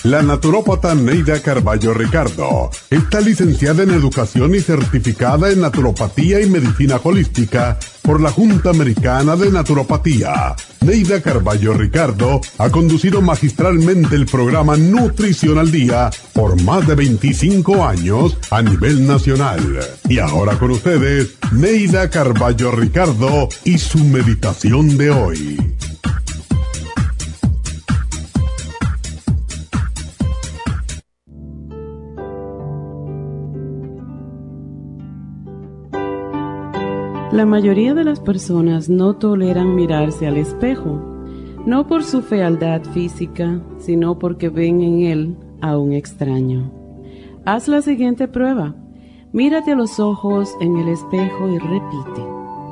La naturópata Neida Carballo Ricardo está licenciada en Educación y certificada en Naturopatía y Medicina Holística por la Junta Americana de Naturopatía. Neida Carballo Ricardo ha conducido magistralmente el programa Nutrición al Día por más de 25 años a nivel nacional. Y ahora con ustedes, Neida Carballo Ricardo y su meditación de hoy. La mayoría de las personas no toleran mirarse al espejo, no por su fealdad física, sino porque ven en él a un extraño. Haz la siguiente prueba. Mírate a los ojos en el espejo y repite: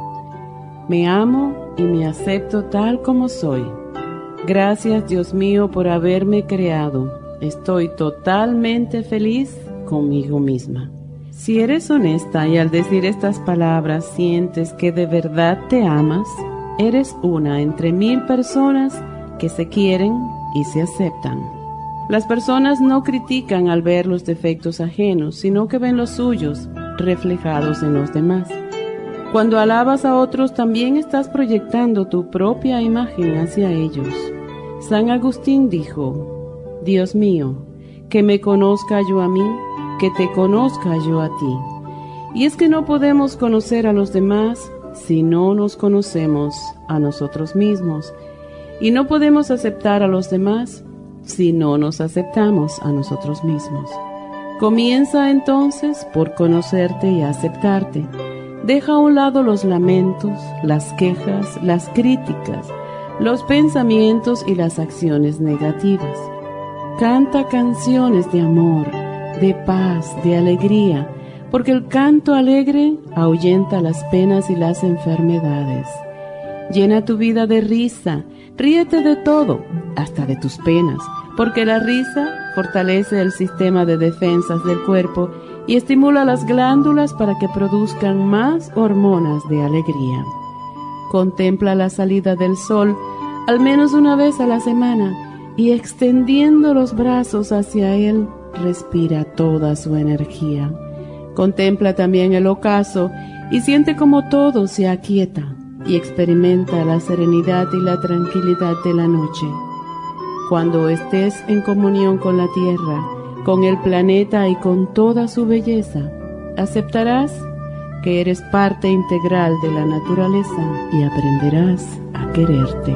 me amo y me acepto tal como soy. Gracias, Dios mío, por haberme creado. Estoy totalmente feliz conmigo misma. Si eres honesta y al decir estas palabras sientes que de verdad te amas, eres una entre 1000 personas que se quieren y se aceptan. Las personas no critican al ver los defectos ajenos, sino que ven los suyos reflejados en los demás. Cuando alabas a otros, también estás proyectando tu propia imagen hacia ellos. San Agustín dijo: Dios mío, que me conozca yo a mí, que te conozca yo a ti. Y es que no podemos conocer a los demás si no nos conocemos a nosotros mismos. Y no podemos aceptar a los demás si no nos aceptamos a nosotros mismos. Comienza entonces por conocerte y aceptarte. Deja a un lado los lamentos, las quejas, las críticas, los pensamientos y las acciones negativas. Canta canciones de amor, de paz, de alegría, porque el canto alegre ahuyenta las penas y las enfermedades. Llena tu vida de risa, ríete de todo, hasta de tus penas, porque la risa fortalece el sistema de defensas del cuerpo y estimula las glándulas para que produzcan más hormonas de alegría. Contempla la salida del sol al menos una vez a la semana y extendiendo los brazos hacia él, respira toda su energía. Contempla también el ocaso y siente como todo se aquieta y experimenta la serenidad y la tranquilidad de la noche. Cuando estés en comunión con la tierra, con el planeta y con toda su belleza, aceptarás que eres parte integral de la naturaleza y aprenderás a quererte.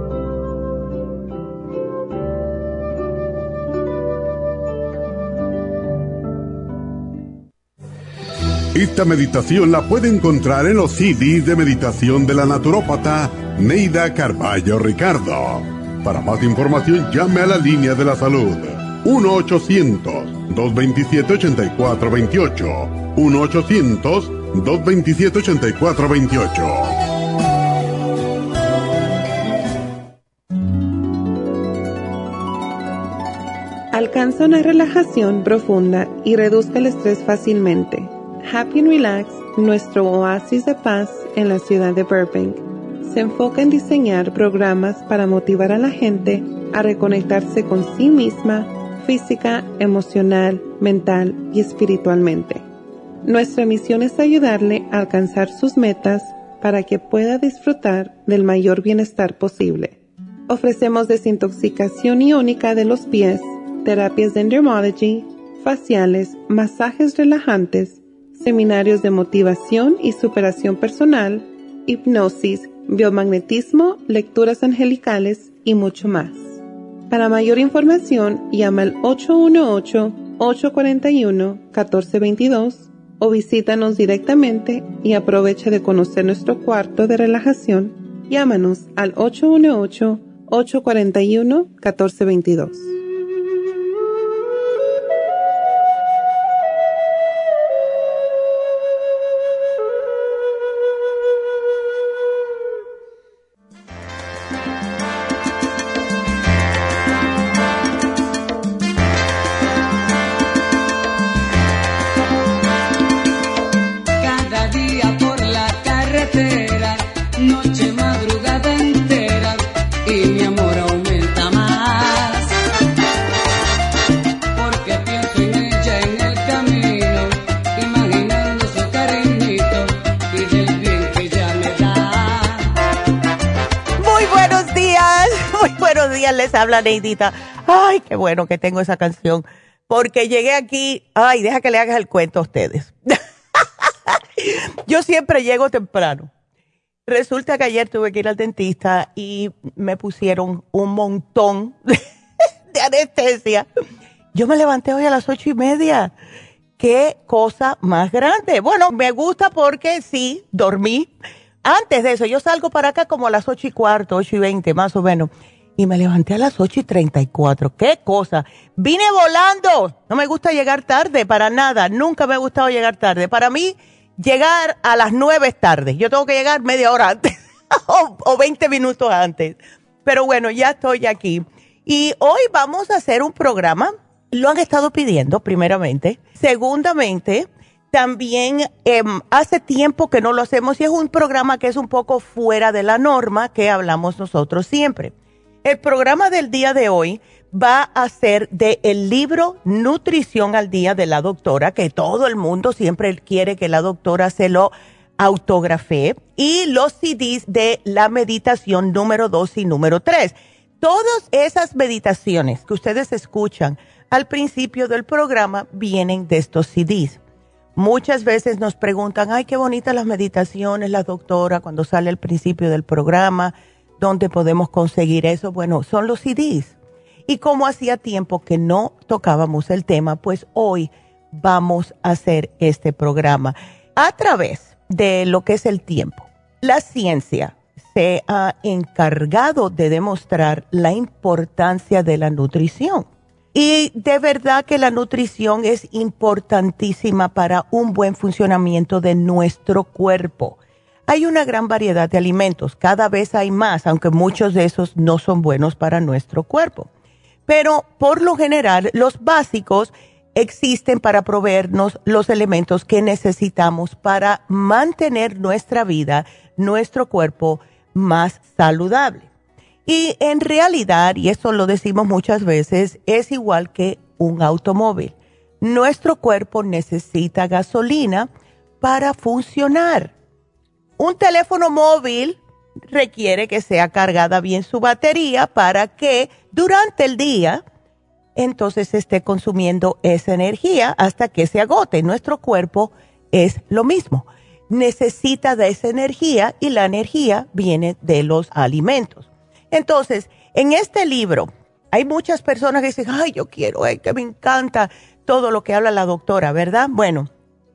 Esta meditación la puede encontrar en los CDs de meditación de la naturópata Neida Carballo Ricardo. Para más información, llame a la línea de la salud 1-800-227-8428. 1-800-227-8428. Alcanza una relajación profunda y reduzca el estrés fácilmente. Happy and Relax, nuestro oasis de paz en la ciudad de Burbank, se enfoca en diseñar programas para motivar a la gente a reconectarse con sí misma, física, emocional, mental y espiritualmente. Nuestra misión es ayudarle a alcanzar sus metas para que pueda disfrutar del mayor bienestar posible. Ofrecemos desintoxicación iónica de los pies, terapias de dermology, faciales, masajes relajantes, seminarios de motivación y superación personal, hipnosis, biomagnetismo, lecturas angelicales y mucho más. Para mayor información, llama al 818-841-1422 o visítanos directamente y aprovecha de conocer nuestro cuarto de relajación. Llámanos al 818-841-1422. Noche, madrugada entera, y mi amor aumenta más. Muy buenos días, les habla Neidita. Ay, qué bueno que tengo esa canción, porque llegué aquí, ay, deja que le hagas el cuento a ustedes. Yo siempre llego temprano. Resulta que ayer tuve que ir al dentista y me pusieron un montón de anestesia. Yo me levanté hoy a las 8:30. Qué cosa más grande. Bueno, me gusta porque sí, dormí. Antes de eso, yo salgo para acá como a las 8:15, 8:20 más o menos. Y me levanté a las 8:34. ¡Qué cosa! Vine volando. No me gusta llegar tarde para nada. Nunca me ha gustado llegar tarde. Para mí, llegar a las 9 es tarde. Yo tengo que llegar media hora antes o 20 minutos antes. Pero bueno, ya estoy aquí. Y hoy vamos a hacer un programa. Lo han estado pidiendo, primeramente. Segundamente, también hace tiempo que no lo hacemos y es un programa que es un poco fuera de la norma que hablamos nosotros siempre. El programa del día de hoy va a ser del libro Nutrición al Día de la doctora, que todo el mundo siempre quiere que la doctora se lo autografee, y los CDs de la meditación número 2 y número 3. Todas esas meditaciones que ustedes escuchan al principio del programa vienen de estos CDs. Muchas veces nos preguntan, ay, qué bonitas las meditaciones, la doctora, cuando sale al principio del programa, ¿dónde podemos conseguir eso? Bueno, son los CDs. Y como hacía tiempo que no tocábamos el tema, pues hoy vamos a hacer este programa a través de lo que es el tiempo. La ciencia se ha encargado de demostrar la importancia de la nutrición. Y de verdad que la nutrición es importantísima para un buen funcionamiento de nuestro cuerpo. Hay una gran variedad de alimentos, cada vez hay más, aunque muchos de esos no son buenos para nuestro cuerpo. Pero por lo general, los básicos existen para proveernos los elementos que necesitamos para mantener nuestra vida, nuestro cuerpo más saludable. Y en realidad, y eso lo decimos muchas veces, es igual que un automóvil. Nuestro cuerpo necesita gasolina para funcionar. Un teléfono móvil requiere que sea cargada bien su batería para que durante el día entonces esté consumiendo esa energía hasta que se agote. Nuestro cuerpo es lo mismo. Necesita de esa energía y la energía viene de los alimentos. Entonces, en este libro hay muchas personas que dicen, ay, yo quiero, que me encanta todo lo que habla la doctora, ¿verdad? Bueno,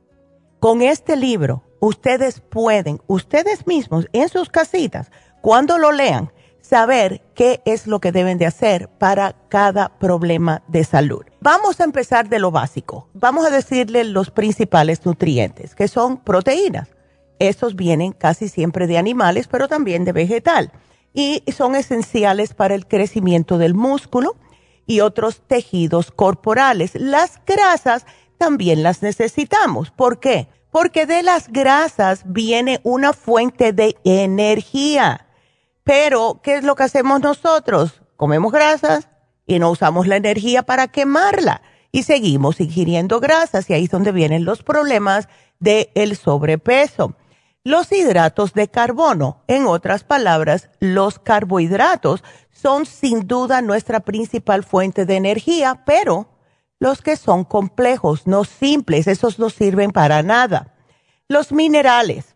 con este libro ustedes pueden, ustedes mismos en sus casitas, cuando lo lean, saber qué es lo que deben de hacer para cada problema de salud. Vamos a empezar de lo básico. Vamos a decirle los principales nutrientes, que son proteínas. Estos vienen casi siempre de animales, pero también de vegetal. Y son esenciales para el crecimiento del músculo y otros tejidos corporales. Las grasas también las necesitamos. ¿Por qué? Porque de las grasas viene una fuente de energía. Pero, ¿qué es lo que hacemos nosotros? Comemos grasas y no usamos la energía para quemarla. Y seguimos ingiriendo grasas y ahí es donde vienen los problemas del sobrepeso. Los hidratos de carbono, en otras palabras, los carbohidratos, son sin duda nuestra principal fuente de energía, pero los que son complejos, no simples, esos no sirven para nada. Los minerales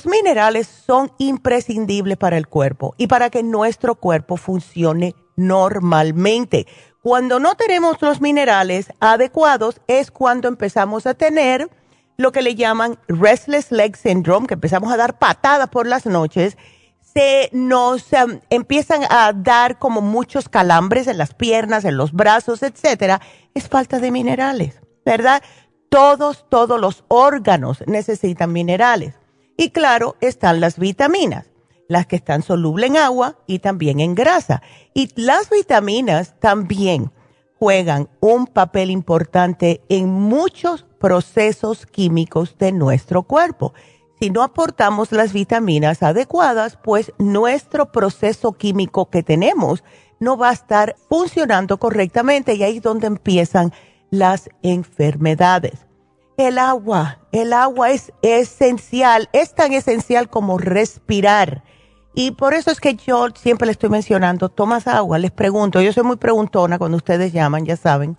son imprescindibles para el cuerpo y para que nuestro cuerpo funcione normalmente. Cuando no tenemos los minerales adecuados es cuando empezamos a tener lo que le llaman restless leg syndrome, que empezamos a dar patadas por las noches, se nos empiezan a dar como muchos calambres en las piernas, en los brazos, etcétera. Es falta de minerales, ¿verdad? Todos los órganos necesitan minerales. Y claro, están las vitaminas, las que están solubles en agua y también en grasa. Y las vitaminas también juegan un papel importante en muchos procesos químicos de nuestro cuerpo. Si no aportamos las vitaminas adecuadas, pues nuestro proceso químico que tenemos no va a estar funcionando correctamente y ahí es donde empiezan las enfermedades. El agua es esencial, es tan esencial como respirar. Y por eso es que yo siempre le estoy mencionando, tomas agua, les pregunto, yo soy muy preguntona cuando ustedes llaman, ya saben.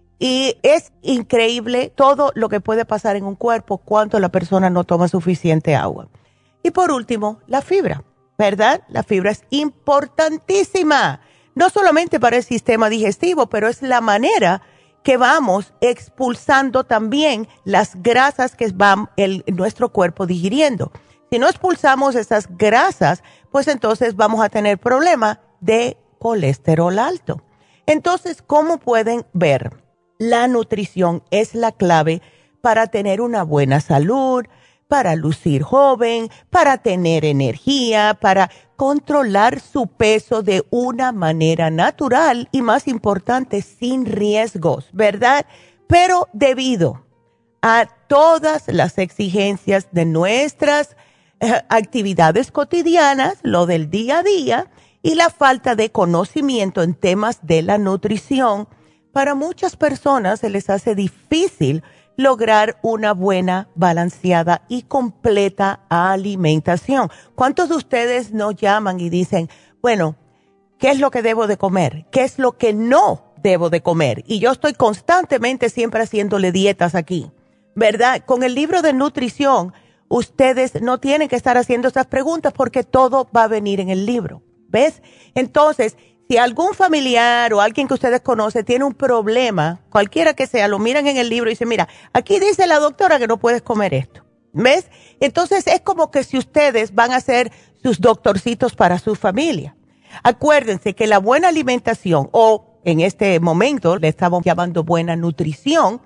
Y es increíble todo lo que puede pasar en un cuerpo cuando la persona no toma suficiente agua. Y por último, la fibra, ¿verdad? La fibra es importantísima, no solamente para el sistema digestivo, pero es la manera que vamos expulsando también las grasas que van nuestro cuerpo digiriendo. Si no expulsamos esas grasas, pues entonces vamos a tener problemas de colesterol alto. Entonces, ¿cómo pueden ver? La nutrición es la clave para tener una buena salud, para lucir joven, para tener energía, para controlar su peso de una manera natural y, más importante, sin riesgos, ¿verdad? Pero debido a todas las exigencias de nuestras actividades cotidianas, lo del día a día y la falta de conocimiento en temas de la nutrición, para muchas personas se les hace difícil lograr una buena, balanceada y completa alimentación. ¿Cuántos de ustedes nos llaman y dicen, bueno, ¿qué es lo que debo de comer? ¿Qué es lo que no debo de comer? Y yo estoy constantemente siempre haciéndole dietas aquí, ¿verdad? Con el libro de nutrición, ustedes no tienen que estar haciendo estas preguntas porque todo va a venir en el libro, ¿ves? Entonces, si algún familiar o alguien que ustedes conocen tiene un problema, cualquiera que sea, lo miran en el libro y dicen, mira, aquí dice la doctora que no puedes comer esto, ¿ves? Entonces, es como que si ustedes van a ser sus doctorcitos para su familia. Acuérdense que la buena alimentación, o en este momento le estamos llamando buena nutrición,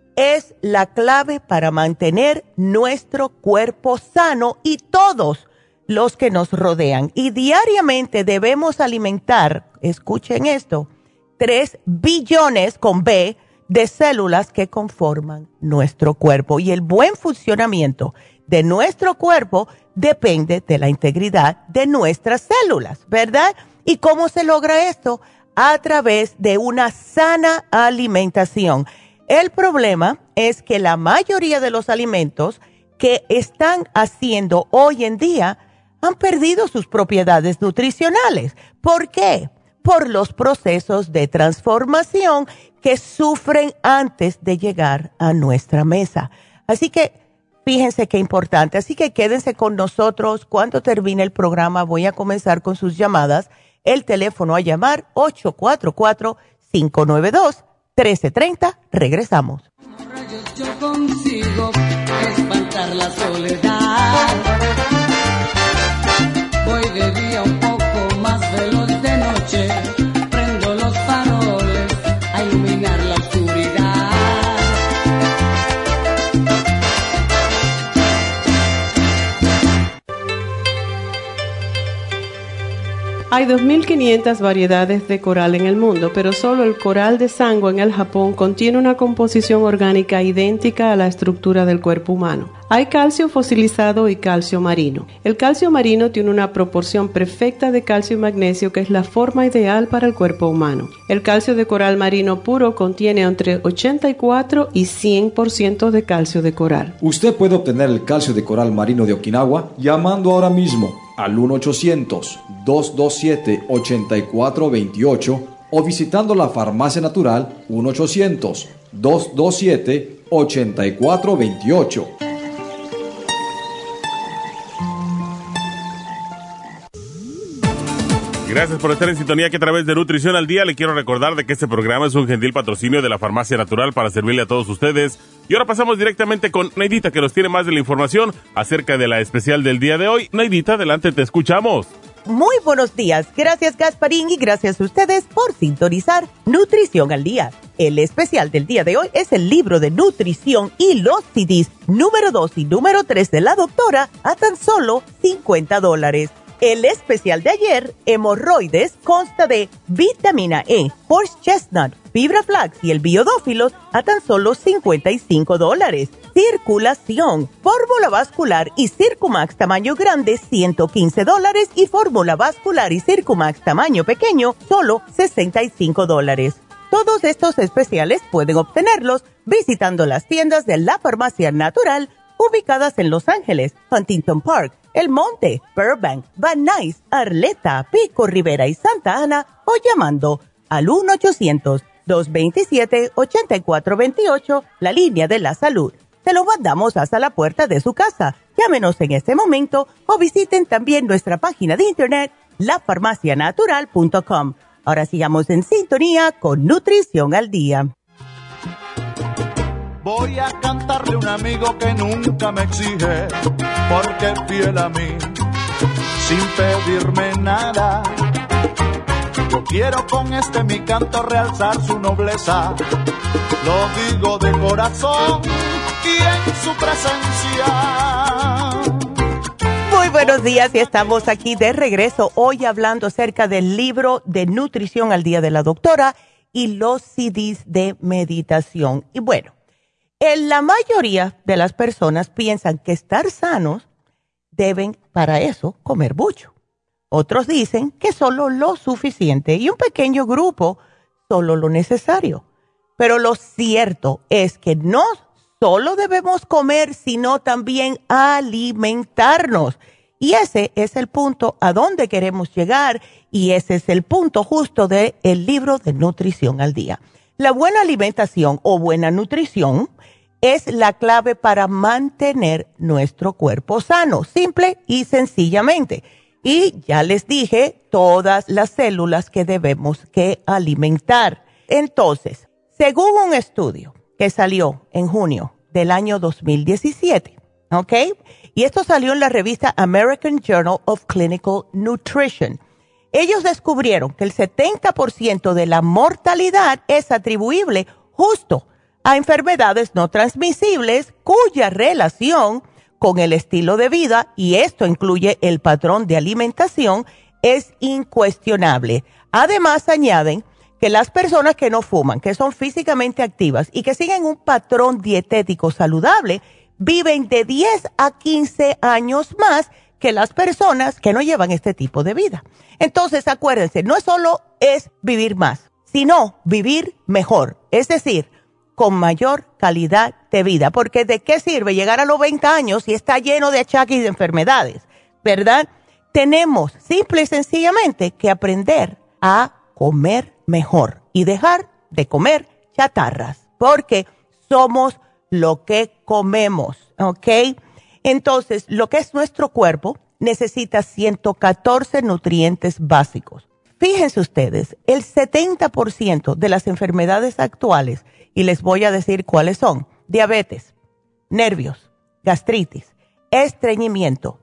es la clave para mantener nuestro cuerpo sano y todos los que nos rodean. Y diariamente debemos alimentar, escuchen esto, 3 billones con B de células que conforman nuestro cuerpo. Y el buen funcionamiento de nuestro cuerpo depende de la integridad de nuestras células, ¿verdad? ¿Y cómo se logra esto? A través de una sana alimentación. El problema es que la mayoría de los alimentos que están haciendo hoy en día han perdido sus propiedades nutricionales. ¿Por qué? Por los procesos de transformación que sufren antes de llegar a nuestra mesa. Así que fíjense qué importante. Así que quédense con nosotros. Cuando termine el programa voy a comenzar con sus llamadas. El teléfono a llamar 844-592-1330. Regresamos. Yo consigo espantar la soledad. Voy de día un poco más veloz de noche. Prendo los faroles a iluminar la oscuridad. Hay 2.500 variedades de coral en el mundo, pero solo el coral de Sango en el Japón contiene una composición orgánica idéntica a la estructura del cuerpo humano. Hay calcio fosilizado y calcio marino. El calcio marino tiene una proporción perfecta de calcio y magnesio que es la forma ideal para el cuerpo humano. El calcio de coral marino puro contiene entre 84 y 100% de calcio de coral. Usted puede obtener el calcio de coral marino de Okinawa llamando ahora mismo al 1-800-227-8428 o visitando la Farmacia Natural 1-800-227-8428. Gracias por estar en sintonía, que a través de Nutrición al Día le quiero recordar de que este programa es un gentil patrocinio de la Farmacia Natural para servirle a todos ustedes. Y ahora pasamos directamente con Neidita, que nos tiene más de la información acerca de la especial del día de hoy. Neidita, adelante, te escuchamos. Muy buenos días. Gracias, Gasparín, y gracias a ustedes por sintonizar Nutrición al Día. El especial del día de hoy es el libro de nutrición y los CDs número 2 y número 3 de la doctora a tan solo $50. El especial de ayer, hemorroides, consta de vitamina E, horse chestnut, fibra flax y el biodófilos a tan solo $55. Circulación, fórmula vascular y Circumax tamaño grande, $115. Y fórmula vascular y Circumax tamaño pequeño, solo $65. Todos estos especiales pueden obtenerlos visitando las tiendas de la Farmacia Natural ubicadas en Los Ángeles, Huntington Park, El Monte, Burbank, Van Nuys, Arleta, Pico Rivera y Santa Ana, o llamando al 1-800-227-8428, la línea de la salud. Se lo mandamos hasta la puerta de su casa. Llámenos en este momento o visiten también nuestra página de internet, lafarmacianatural.com. Ahora sigamos en sintonía con Nutrición al Día. Voy a cantarle a un amigo que nunca me exige, porque es fiel a mí, sin pedirme nada. Yo quiero con este mi canto realzar su nobleza, lo digo de corazón y en su presencia. Muy buenos días y estamos aquí de regreso hoy hablando acerca del libro de Nutrición al Día de la doctora y los CDs de meditación. Y bueno, la mayoría de las personas piensan que estar sanos deben para eso comer mucho. Otros dicen que solo lo suficiente y un pequeño grupo solo lo necesario. Pero lo cierto es que no solo debemos comer, sino también alimentarnos. Y ese es el punto a donde queremos llegar y ese es el punto justo del libro de Nutrición al Día. La buena alimentación o buena nutrición es la clave para mantener nuestro cuerpo sano, simple y sencillamente. Y ya les dije todas las células que debemos que alimentar. Entonces, según un estudio que salió en junio del año 2017, ¿ok? Y esto salió en la revista American Journal of Clinical Nutrition. Ellos descubrieron que el 70% de la mortalidad es atribuible justo a enfermedades no transmisibles cuya relación con el estilo de vida, y esto incluye el patrón de alimentación, es incuestionable. Además, añaden que las personas que no fuman, que son físicamente activas y que siguen un patrón dietético saludable, viven de 10 a 15 años más que las personas que no llevan este tipo de vida. Entonces, acuérdense, no solo es vivir más, sino vivir mejor, es decir, con mayor calidad de vida, porque ¿de qué sirve llegar a los 20 años si está lleno de achaques y de enfermedades? ¿Verdad? Tenemos simple y sencillamente que aprender a comer mejor y dejar de comer chatarras, porque somos lo que comemos, ¿ok? Entonces, lo que es nuestro cuerpo necesita 114 nutrientes básicos. Fíjense ustedes, el 70% de las enfermedades actuales, y les voy a decir cuáles son: diabetes, nervios, gastritis, estreñimiento,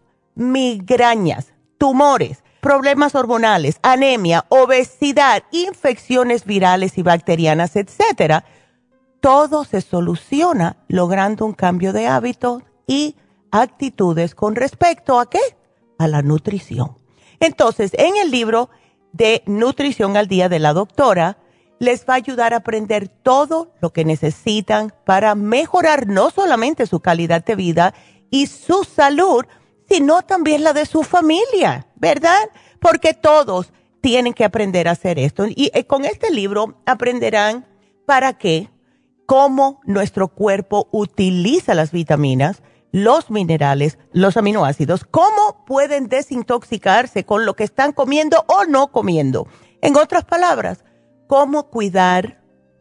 migrañas, tumores, problemas hormonales, anemia, obesidad, infecciones virales y bacterianas, etcétera. Todo se soluciona logrando un cambio de hábitos y actitudes con respecto a ¿qué? A la nutrición. Entonces, en el libro de Nutrición al Día de la doctora, les va a ayudar a aprender todo lo que necesitan para mejorar no solamente su calidad de vida y su salud, sino también la de su familia, ¿verdad? Porque todos tienen que aprender a hacer esto. Y con este libro aprenderán para qué, cómo nuestro cuerpo utiliza las vitaminas, los minerales, los aminoácidos, cómo pueden desintoxicarse con lo que están comiendo o no comiendo. En otras palabras, cómo cuidar,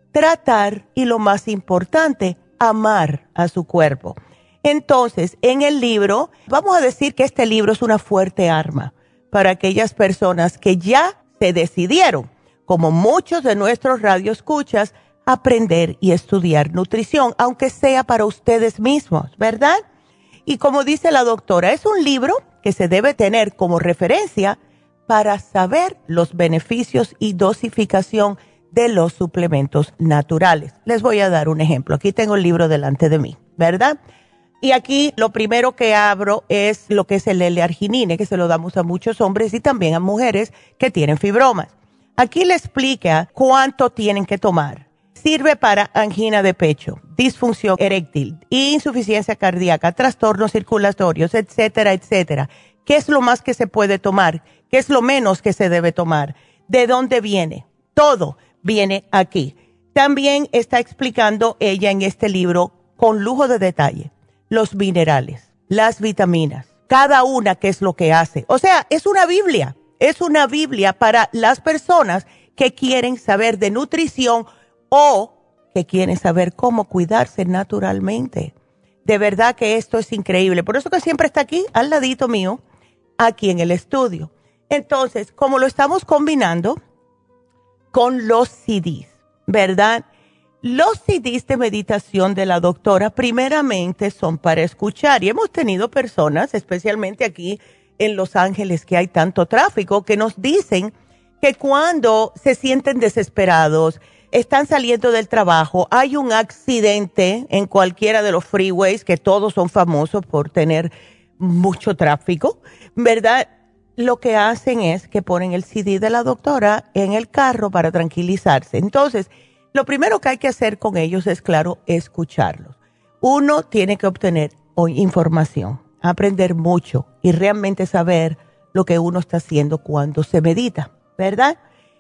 tratar y, lo más importante, amar a su cuerpo. Entonces, en el libro, vamos a decir que este libro es una fuerte arma para aquellas personas que ya se decidieron, como muchos de nuestros radioescuchas, aprender y estudiar nutrición, aunque sea para ustedes mismos, ¿verdad? Y como dice la doctora, es un libro que se debe tener como referencia para saber los beneficios y dosificación de los suplementos naturales. Les voy a dar un ejemplo. Aquí tengo el libro delante de mí, ¿verdad? Y aquí lo primero que abro es lo que es el L-arginine, que se lo damos a muchos hombres y también a mujeres que tienen fibromas. Aquí le explica cuánto tienen que tomar. Sirve para angina de pecho, disfunción eréctil, insuficiencia cardíaca, trastornos circulatorios, etcétera, etcétera. ¿Qué es lo más que se puede tomar? ¿Qué es lo menos que se debe tomar? ¿De dónde viene? Todo viene aquí. También está explicando ella en este libro con lujo de detalle los minerales, las vitaminas, cada una qué es lo que hace. O sea, es una Biblia para las personas que quieren saber de nutrición o que quieren saber cómo cuidarse naturalmente. De verdad que esto es increíble. Por eso que siempre está aquí, al ladito mío, aquí en el estudio. Entonces, como lo estamos combinando con los CDs, ¿verdad? Los CDs de meditación de la doctora primeramente son para escuchar. Y hemos tenido personas, especialmente aquí en Los Ángeles, que hay tanto tráfico, que nos dicen que cuando se sienten desesperados, están saliendo del trabajo, hay un accidente en cualquiera de los freeways, que todos son famosos por tener mucho tráfico, ¿verdad? Lo que hacen es que ponen el CD de la doctora en el carro para tranquilizarse. Entonces, lo primero que hay que hacer con ellos es, claro, escucharlos. Uno tiene que obtener información, aprender mucho y realmente saber lo que uno está haciendo cuando se medita, ¿verdad?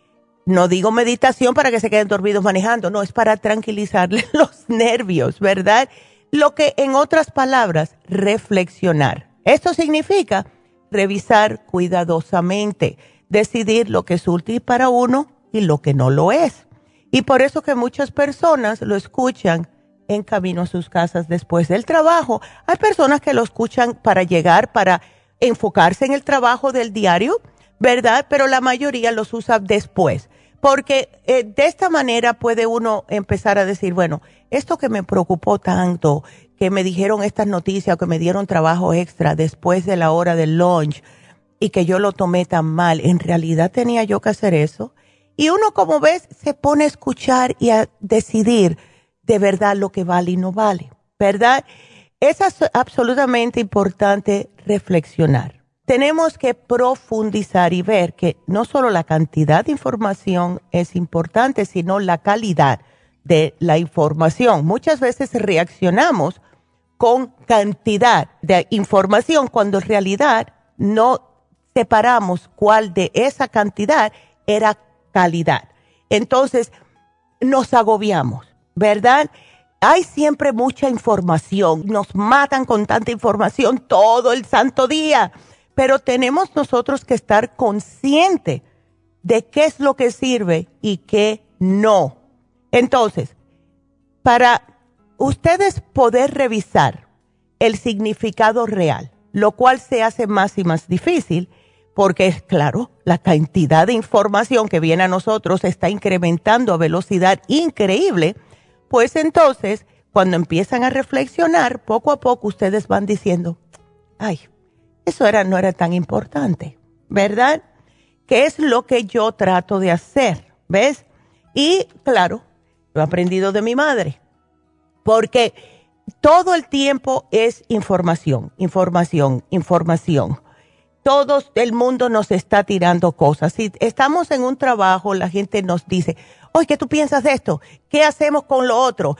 No digo meditación para que se queden dormidos manejando, no, es para tranquilizarles los nervios, ¿verdad? Lo que, en otras palabras, reflexionar. Esto significa revisar cuidadosamente, decidir lo que es útil para uno y lo que no lo es. Y por eso que muchas personas lo escuchan en camino a sus casas después del trabajo. Hay personas que lo escuchan para llegar, para enfocarse en el trabajo del diario, ¿verdad? Pero la mayoría los usa después. Porque de esta manera puede uno empezar a decir, bueno, esto que me preocupó tanto, que me dijeron estas noticias o que me dieron trabajo extra después de la hora del lunch y que yo lo tomé tan mal, ¿en realidad tenía yo que hacer eso? Y uno, como ves, se pone a escuchar y a decidir de verdad lo que vale y no vale, ¿verdad? Es absolutamente importante reflexionar. Tenemos que profundizar y ver que no solo la cantidad de información es importante, sino la calidad de la información. Muchas veces reaccionamos con cantidad de información cuando en realidad no separamos cuál de esa cantidad era calidad. Entonces, nos agobiamos, ¿verdad? Hay siempre mucha información. Nos matan con tanta información todo el santo día. Pero tenemos nosotros que estar conscientes de qué es lo que sirve y qué no. Entonces, para ustedes poder revisar el significado real, lo cual se hace más y más difícil, porque es claro, la cantidad de información que viene a nosotros está incrementando a velocidad increíble, pues entonces, cuando empiezan a reflexionar, poco a poco ustedes van diciendo, ay, eso no era tan importante, ¿verdad? ¿Qué es lo que yo trato de hacer? ¿Ves? Y claro, lo he aprendido de mi madre, porque todo el tiempo es información, información, información. Todo el mundo nos está tirando cosas. Si estamos en un trabajo, la gente nos dice, oye, ¿qué tú piensas de esto? ¿Qué hacemos con lo otro?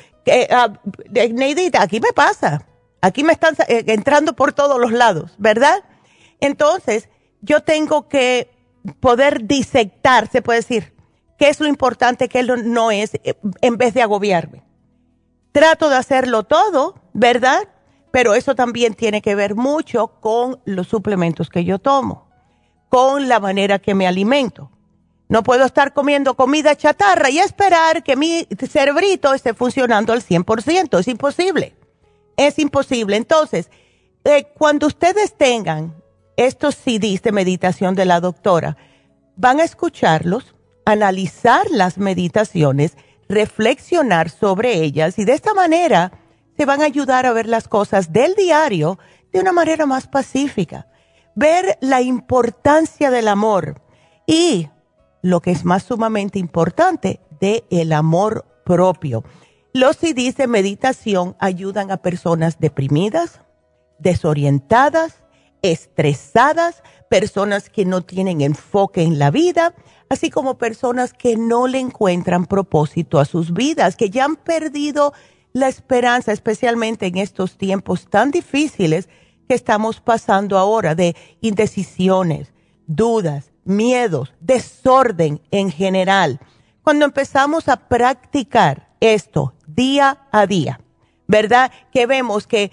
Neidita, aquí me pasa. Aquí me están entrando por todos los lados, ¿verdad? Entonces, yo tengo que poder disectar, se puede decir, qué es lo importante, qué no es, en vez de agobiarme. Trato de hacerlo todo, ¿verdad? Pero eso también tiene que ver mucho con los suplementos que yo tomo, con la manera que me alimento. No puedo estar comiendo comida chatarra y esperar que mi cerebrito esté funcionando al 100%. Es imposible. Es imposible. Entonces, cuando ustedes tengan estos CDs de meditación de la doctora, van a escucharlos, analizar las meditaciones, reflexionar sobre ellas y de esta manera se van a ayudar a ver las cosas del diario de una manera más pacífica. Ver la importancia del amor y, lo que es más sumamente importante, del amor propio. Los CDs de meditación ayudan a personas deprimidas, desorientadas, estresadas, personas que no tienen enfoque en la vida, así como personas que no le encuentran propósito a sus vidas, que ya han perdido la esperanza, especialmente en estos tiempos tan difíciles que estamos pasando ahora, de indecisiones, dudas, miedos, desorden en general. Cuando empezamos a practicar esto día a día, ¿verdad? Que vemos que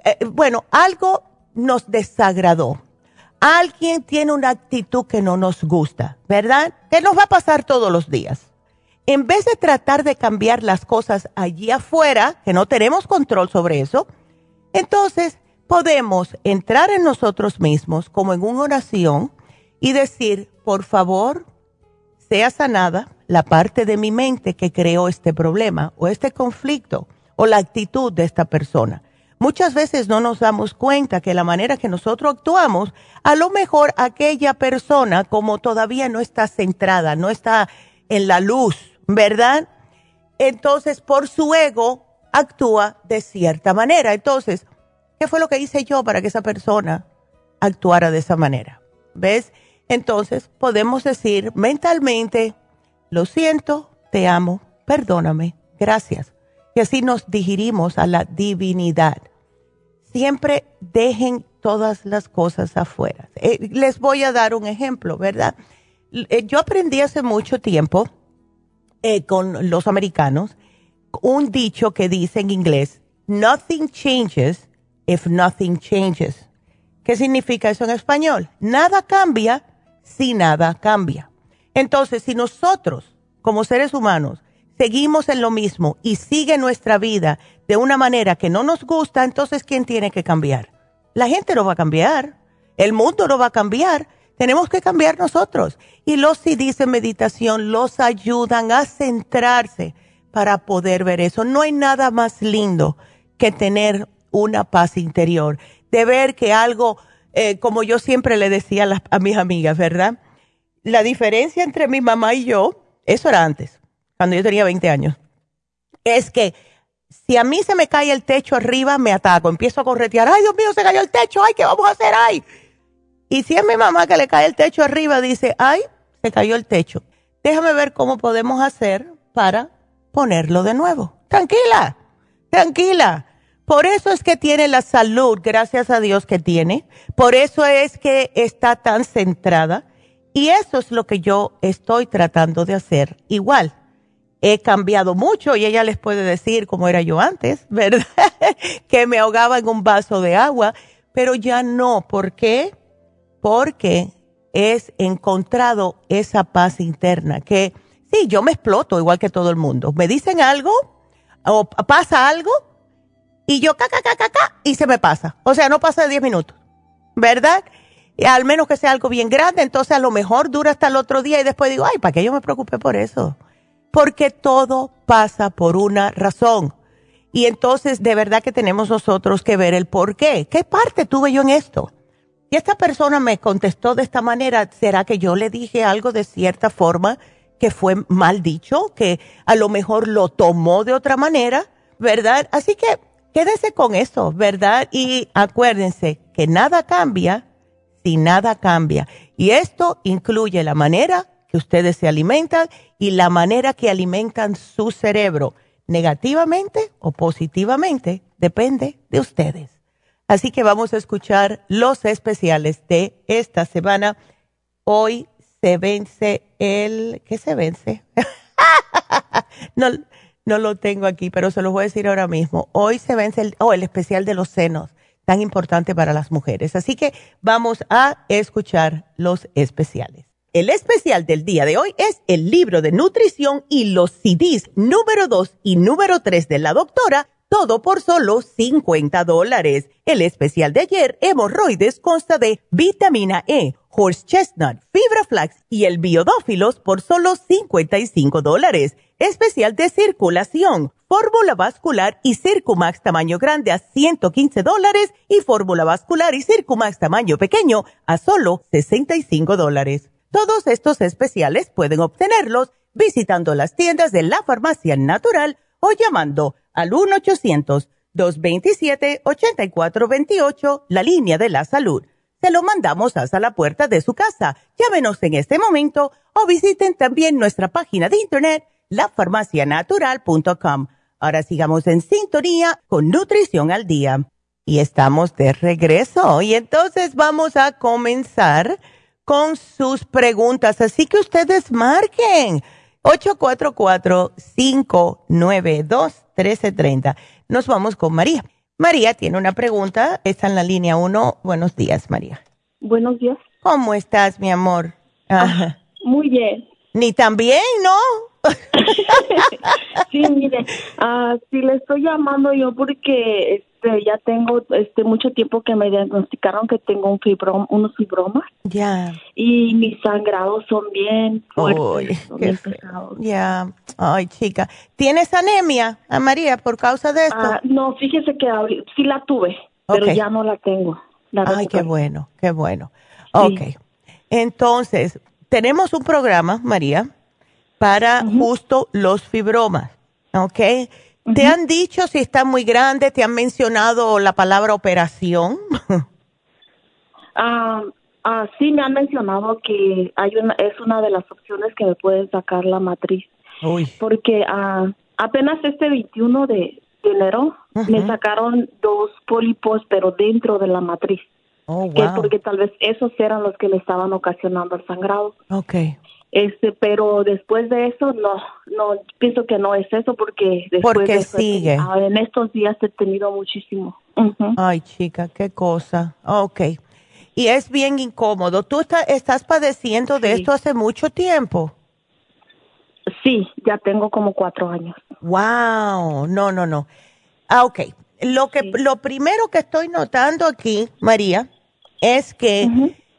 algo nos desagradó. Alguien tiene una actitud que no nos gusta, ¿verdad? Que nos va a pasar todos los días. En vez de tratar de cambiar las cosas allí afuera, que no tenemos control sobre eso, entonces podemos entrar en nosotros mismos como en una oración y decir, por favor, sea sanada la parte de mi mente que creó este problema o este conflicto o la actitud de esta persona. Muchas veces no nos damos cuenta que la manera que nosotros actuamos, a lo mejor aquella persona como todavía no está centrada, no está en la luz, ¿verdad? Entonces, por su ego, actúa de cierta manera. Entonces, ¿qué fue lo que hice yo para que esa persona actuara de esa manera? ¿Ves? Entonces, podemos decir mentalmente, lo siento, te amo, perdóname, gracias. Y así nos dirigimos a la divinidad. Siempre dejen todas las cosas afuera. Les voy a dar un ejemplo, ¿verdad? Yo aprendí hace mucho tiempo con los americanos un dicho que dice en inglés, nothing changes if nothing changes. ¿Qué significa eso en español? Nada cambia si nada cambia. Entonces, si nosotros, como seres humanos, seguimos en lo mismo y sigue nuestra vida de una manera que no nos gusta, entonces, ¿quién tiene que cambiar? La gente no va a cambiar, el mundo no va a cambiar, tenemos que cambiar nosotros. Y los CDs en meditación los ayudan a centrarse para poder ver eso. No hay nada más lindo que tener una paz interior, de ver que algo, como yo siempre le decía a mis amigas, ¿verdad? La diferencia entre mi mamá y yo, eso era antes, cuando yo tenía 20 años, es que si a mí se me cae el techo arriba, me ataco, empiezo a corretear, ay Dios mío, se cayó el techo, ay, ¿qué vamos a hacer? Ay. Y si es mi mamá que le cae el techo arriba, dice, ay, se cayó el techo. Déjame ver cómo podemos hacer para ponerlo de nuevo. Tranquila, tranquila. Por eso es que tiene la salud, gracias a Dios que tiene. Por eso es que está tan centrada. Y eso es lo que yo estoy tratando de hacer igual. He cambiado mucho y ella les puede decir cómo era yo antes, ¿verdad? Que me ahogaba en un vaso de agua, pero ya no. ¿Por qué? Porque es encontrado esa paz interna que sí, yo me exploto igual que todo el mundo. Me dicen algo o pasa algo y yo y se me pasa. O sea, no pasa de 10 minutos, ¿verdad? Y al menos que sea algo bien grande, entonces a lo mejor dura hasta el otro día y después digo, ay, ¿para qué yo me preocupé por eso? Porque todo pasa por una razón. Y entonces de verdad que tenemos nosotros que ver el por qué. ¿Qué parte tuve yo en esto? Si esta persona me contestó de esta manera, ¿será que yo le dije algo de cierta forma que fue mal dicho? Que a lo mejor lo tomó de otra manera, ¿verdad? Así que quédese con eso, ¿verdad? Y acuérdense que nada cambia si nada cambia. Y esto incluye la manera que ustedes se alimentan y la manera que alimentan su cerebro, negativamente o positivamente, depende de ustedes. Así que vamos a escuchar los especiales de esta semana. Hoy se vence ¿qué se vence? No lo tengo aquí, pero se los voy a decir ahora mismo. Hoy se vence el especial de los senos, tan importante para las mujeres. Así que vamos a escuchar los especiales. El especial del día de hoy es el libro de nutrición y los CDs número 2 y número 3 de la doctora, todo por solo $50. El especial de ayer, hemorroides, consta de vitamina E, horse chestnut, fibra flax y el biodófilos por solo $55. Especial de circulación, fórmula vascular y Circumax tamaño grande a $115 y fórmula vascular y Circumax tamaño pequeño a solo $65. Todos estos especiales pueden obtenerlos visitando las tiendas de la Farmacia Natural o llamando al 1-800-227-8428, la línea de la salud. Se lo mandamos hasta la puerta de su casa. Llámenos en este momento o visiten también nuestra página de internet, lafarmacianatural.com. Ahora sigamos en sintonía con Nutrición al Día. Y estamos de regreso. Y entonces vamos a comenzar con sus preguntas. Así que ustedes marquen 844-592-1330. Nos vamos con María. María tiene una pregunta, está en la línea 1. Buenos días, María. Buenos días. ¿Cómo estás, mi amor? Ajá. Muy bien. Ni tan bien, ¿no? Sí, mire, sí le estoy llamando yo porque ya tengo mucho tiempo que me diagnosticaron que tengo unos fibromas. Ya. Y mis sangrados son bien fuertes, son bien pesados. Ya. Ay, chica. ¿Tienes anemia, María, por causa de esto? No, fíjese que sí la tuve, pero ya no la tengo. Ay, qué bueno, qué bueno. Ok. Sí. Entonces, tenemos un programa, María, para justo los fibromas, ¿ok? ¿Te han dicho si está muy grande? ¿Te han mencionado la palabra operación? Sí, me han mencionado que es una de las opciones que me pueden sacar la matriz. Uy. Porque apenas este 21 de enero me sacaron 2 pólipos, pero dentro de la matriz. Oh, wow. Que porque tal vez esos eran los que me estaban ocasionando el sangrado. Okay. Pero después de eso, no, pienso que no es eso porque después porque de eso, sigue. En estos días he tenido muchísimo. Ay, chica, qué cosa. Okay. Y es bien incómodo. ¿Tú estás padeciendo de esto hace mucho tiempo? Sí, ya tengo como 4 años. Wow, no. Okay. Lo primero que estoy notando aquí, María, es que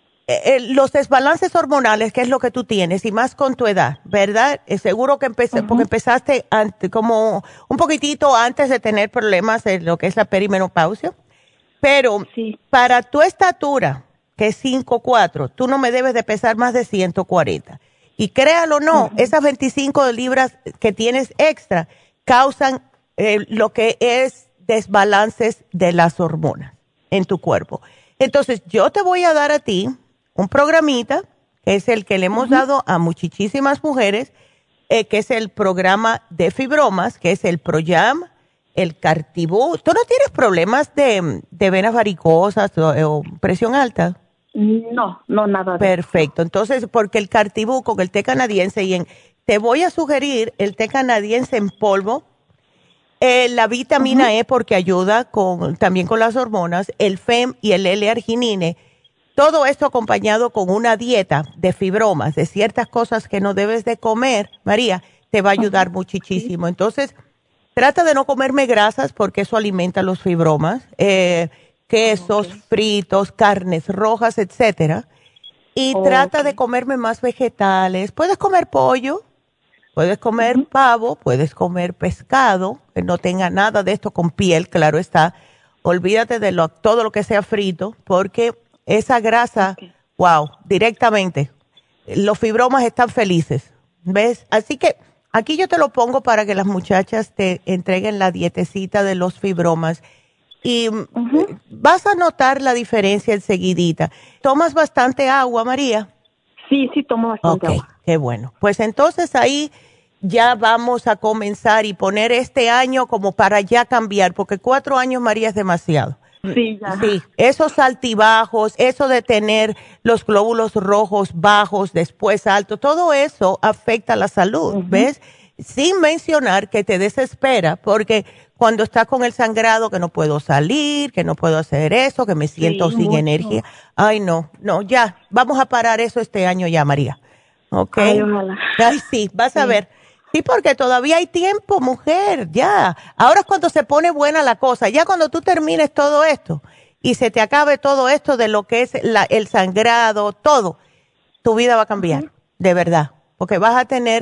los desbalances hormonales, que es lo que tú tienes, y más con tu edad, ¿verdad? Seguro que porque empezaste como un poquitito antes de tener problemas en lo que es la perimenopausia. Pero para tu estatura, que es 5'4", tú no me debes de pesar más de 140. Y créalo o no, esas 25 libras que tienes extra causan lo que es desbalances de las hormonas en tu cuerpo. Entonces, yo te voy a dar a ti un programita, que es el que le hemos dado a muchísimas mujeres, que es el programa de fibromas, que es el Proyam, el Cartibú. ¿Tú no tienes problemas de venas varicosas o presión alta? No, nada. Perfecto. Entonces, porque el Cartibú con el té canadiense, te voy a sugerir el té canadiense en polvo, la vitamina E porque ayuda también con las hormonas, el FEM y el L-arginine. Todo esto acompañado con una dieta de fibromas, de ciertas cosas que no debes de comer, María, te va a ayudar muchísimo. Entonces, trata de no comerme grasas porque eso alimenta los fibromas, quesos, fritos, carnes rojas, etcétera. Y trata de comerme más vegetales. Puedes comer pollo. Puedes comer pavo, puedes comer pescado, que no tenga nada de esto con piel, claro está. Olvídate de todo lo que sea frito, porque esa grasa, wow, directamente, los fibromas están felices, ¿ves? Así que aquí yo te lo pongo para que las muchachas te entreguen la dietecita de los fibromas. Y vas a notar la diferencia enseguidita. ¿Tomas bastante agua, María? Sí, tomo bastante agua. Qué bueno. Pues entonces ahí ya vamos a comenzar y poner este año como para ya cambiar, porque 4 años, María, es demasiado. Sí, ya. Sí, esos altibajos, eso de tener los glóbulos rojos bajos, después altos, todo eso afecta la salud, ¿ves? Sin mencionar que te desespera, porque cuando estás con el sangrado, que no puedo salir, que no puedo hacer eso, que me siento sin energía. Ay, no, ya, vamos a parar eso este año ya, María. ¿Ok? Ay, ojalá. Ay, sí, vas a ver. Sí, porque todavía hay tiempo, mujer, ya. Ahora es cuando se pone buena la cosa. Ya cuando tú termines todo esto y se te acabe todo esto de lo que es el sangrado, todo, tu vida va a cambiar, de verdad. Porque vas a tener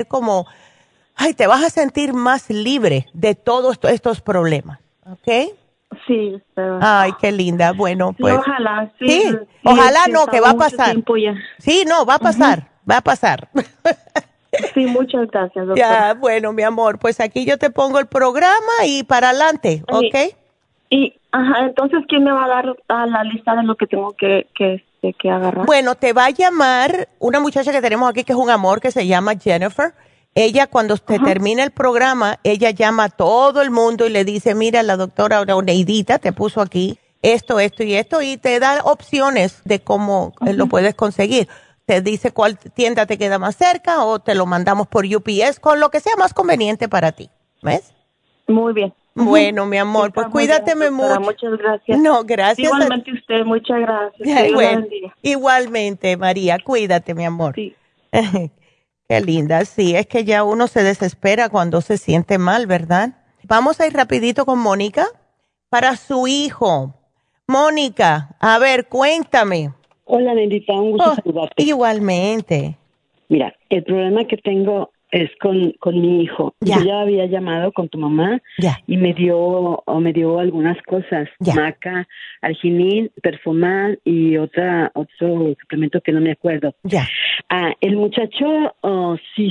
te vas a sentir más libre de todos estos problemas, ¿ok? Sí, pero... Ay, qué linda. Bueno, pues... Sí, ojalá, ojalá no, que va a pasar. Ya. Sí, no, va a pasar, va a pasar. Sí, muchas gracias, doctora. Ya, bueno, mi amor, pues aquí yo te pongo el programa y para adelante, ¿ok? Entonces, ¿quién me va a dar a la lista de lo que tengo que agarrar? Bueno, te va a llamar una muchacha que tenemos aquí que es un amor, que se llama Jennifer. Ella, cuando te termina el programa, ella llama a todo el mundo y le dice, mira, la doctora Neidita te puso aquí esto y esto, y te da opciones de cómo lo puedes conseguir. Te dice cuál tienda te queda más cerca o te lo mandamos por UPS, con lo que sea más conveniente para ti. ¿Ves? Muy bien. Bueno, mi amor, pues cuídateme mucho. Muchas gracias. No, gracias. Igualmente usted, muchas gracias. Ay, bueno, igualmente, María, cuídate, mi amor. Sí. Qué linda, sí, es que ya uno se desespera cuando se siente mal, ¿verdad? Vamos a ir rapidito con Mónica para su hijo. Mónica, a ver, cuéntame. Hola, Neidita, un gusto saludarte. Igualmente. Mira, el problema que tengo es con mi hijo. Ya. Yo ya había llamado con tu mamá y me dio algunas cosas. Maca, Arginine, Perfumal y otro suplemento que no me acuerdo. Ya. El muchacho sí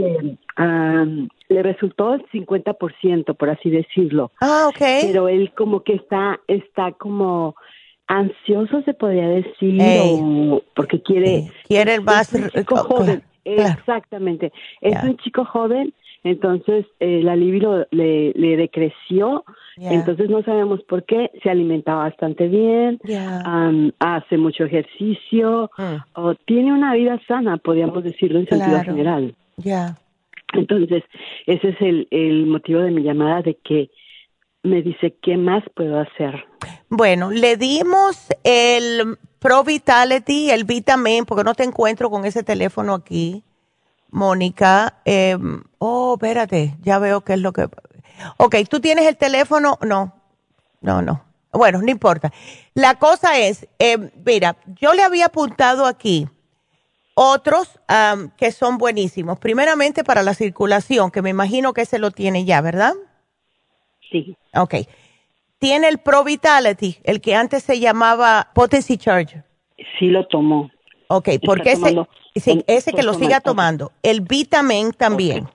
le resultó el 50%, por así decirlo. Ah, okay. Pero él como que está como ansioso, se podría decir, porque quiere el más chico joven. Claro. Exactamente. Es un chico joven, entonces la libido le decreció. Entonces no sabemos por qué. Se alimenta bastante bien, hace mucho ejercicio, tiene una vida sana, podríamos decirlo en sentido general. Entonces ese es el motivo de mi llamada, de que me dice qué más puedo hacer. Bueno, le dimos el Pro Vitality, el Vitamin, porque no te encuentro con ese teléfono aquí, Mónica. Espérate, ya veo qué es lo que... Ok, ¿tú tienes el teléfono? No. Bueno, no importa. La cosa es, mira, yo le había apuntado aquí otros que son buenísimos. Primeramente para la circulación, que me imagino que ese lo tiene ya, ¿verdad? Sí. Ok. Tiene el Pro Vitality, el que antes se llamaba Potency Charger. Sí lo tomó. Ok, porque ese que lo siga tomando. El Vitamin también.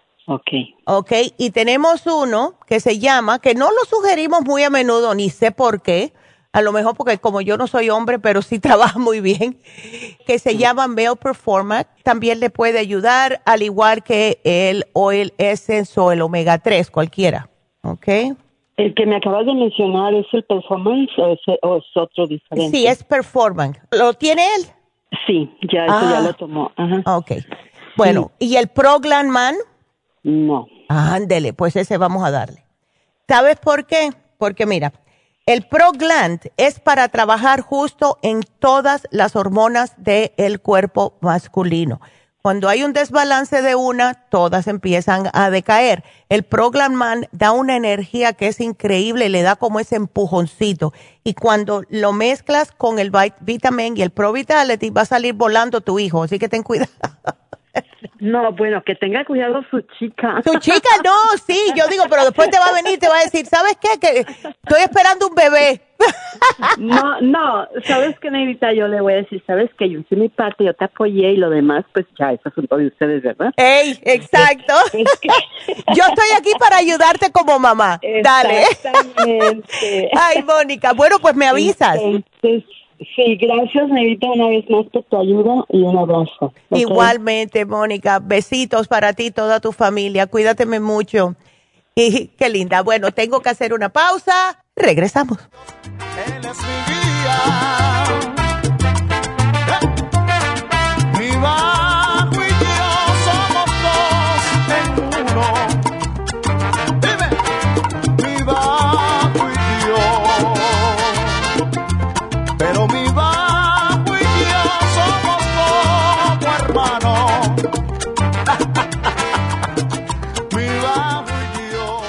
Ok, y tenemos uno que se llama, que no lo sugerimos muy a menudo, ni sé por qué, a lo mejor porque como yo no soy hombre, pero sí trabaja muy bien, que se llama Male Performance. También le puede ayudar, al igual que el Oil Essence o el Omega 3, cualquiera. Ok. ¿El que me acabas de mencionar es el Performance o es otro diferente? Sí, es Performance. ¿Lo tiene él? Sí, ya lo tomó. Ajá. Ok. Bueno, ¿y el Pro Gland Man? No. Ándele, pues ese vamos a darle. ¿Sabes por qué? Porque mira, el Pro Gland es para trabajar justo en todas las hormonas del cuerpo masculino. Cuando hay un desbalance de una, todas empiezan a decaer. El Pro Gland Man da una energía que es increíble, le da como ese empujoncito. Y cuando lo mezclas con el Vitamin y el Pro Vitality, va a salir volando tu hijo, así que ten cuidado. No, bueno, que tenga cuidado su chica. Su chica no, sí, yo digo, pero después te va a venir y te va a decir, ¿sabes qué? Que estoy esperando un bebé. No, ¿sabes qué, Neidita? Yo le voy a decir, ¿sabes qué? Yo hice mi parte, yo te apoyé y lo demás, pues ya, es asunto de ustedes, ¿verdad? ¡Ey, exacto! Yo estoy aquí para ayudarte como mamá. Dale. Exactamente. Ay, Mónica, bueno, pues me avisas. Entonces, sí, gracias, Neidita, una vez más por tu ayuda y un abrazo. ¿Okay? Igualmente, Mónica, besitos para ti y toda tu familia. Cuídateme mucho. Y qué linda. Bueno, tengo que hacer una pausa. Regresamos. Él es mi guía, mi bajo y yo somos dos en uno. Dime, mi bajo y yo, pero mi bajo y yo somos como hermanos. Mi bajo y yo.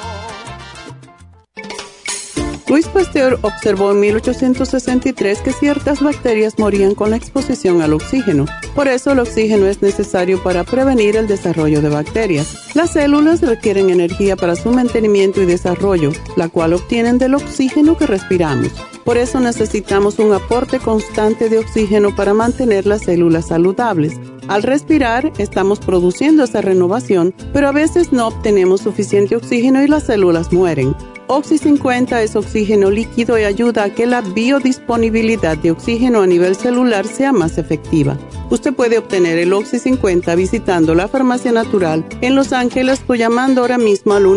Louis Pasteur observó en 1863 que ciertas bacterias morían con la exposición al oxígeno. Por eso el oxígeno es necesario para prevenir el desarrollo de bacterias. Las células requieren energía para su mantenimiento y desarrollo, la cual obtienen del oxígeno que respiramos. Por eso necesitamos un aporte constante de oxígeno para mantener las células saludables. Al respirar, estamos produciendo esa renovación, pero a veces no obtenemos suficiente oxígeno y las células mueren. Oxy 50 es oxígeno líquido y ayuda a que la biodisponibilidad de oxígeno a nivel celular sea más efectiva. Usted puede obtener el Oxy 50 visitando la Farmacia Natural en Los Ángeles o llamando ahora mismo al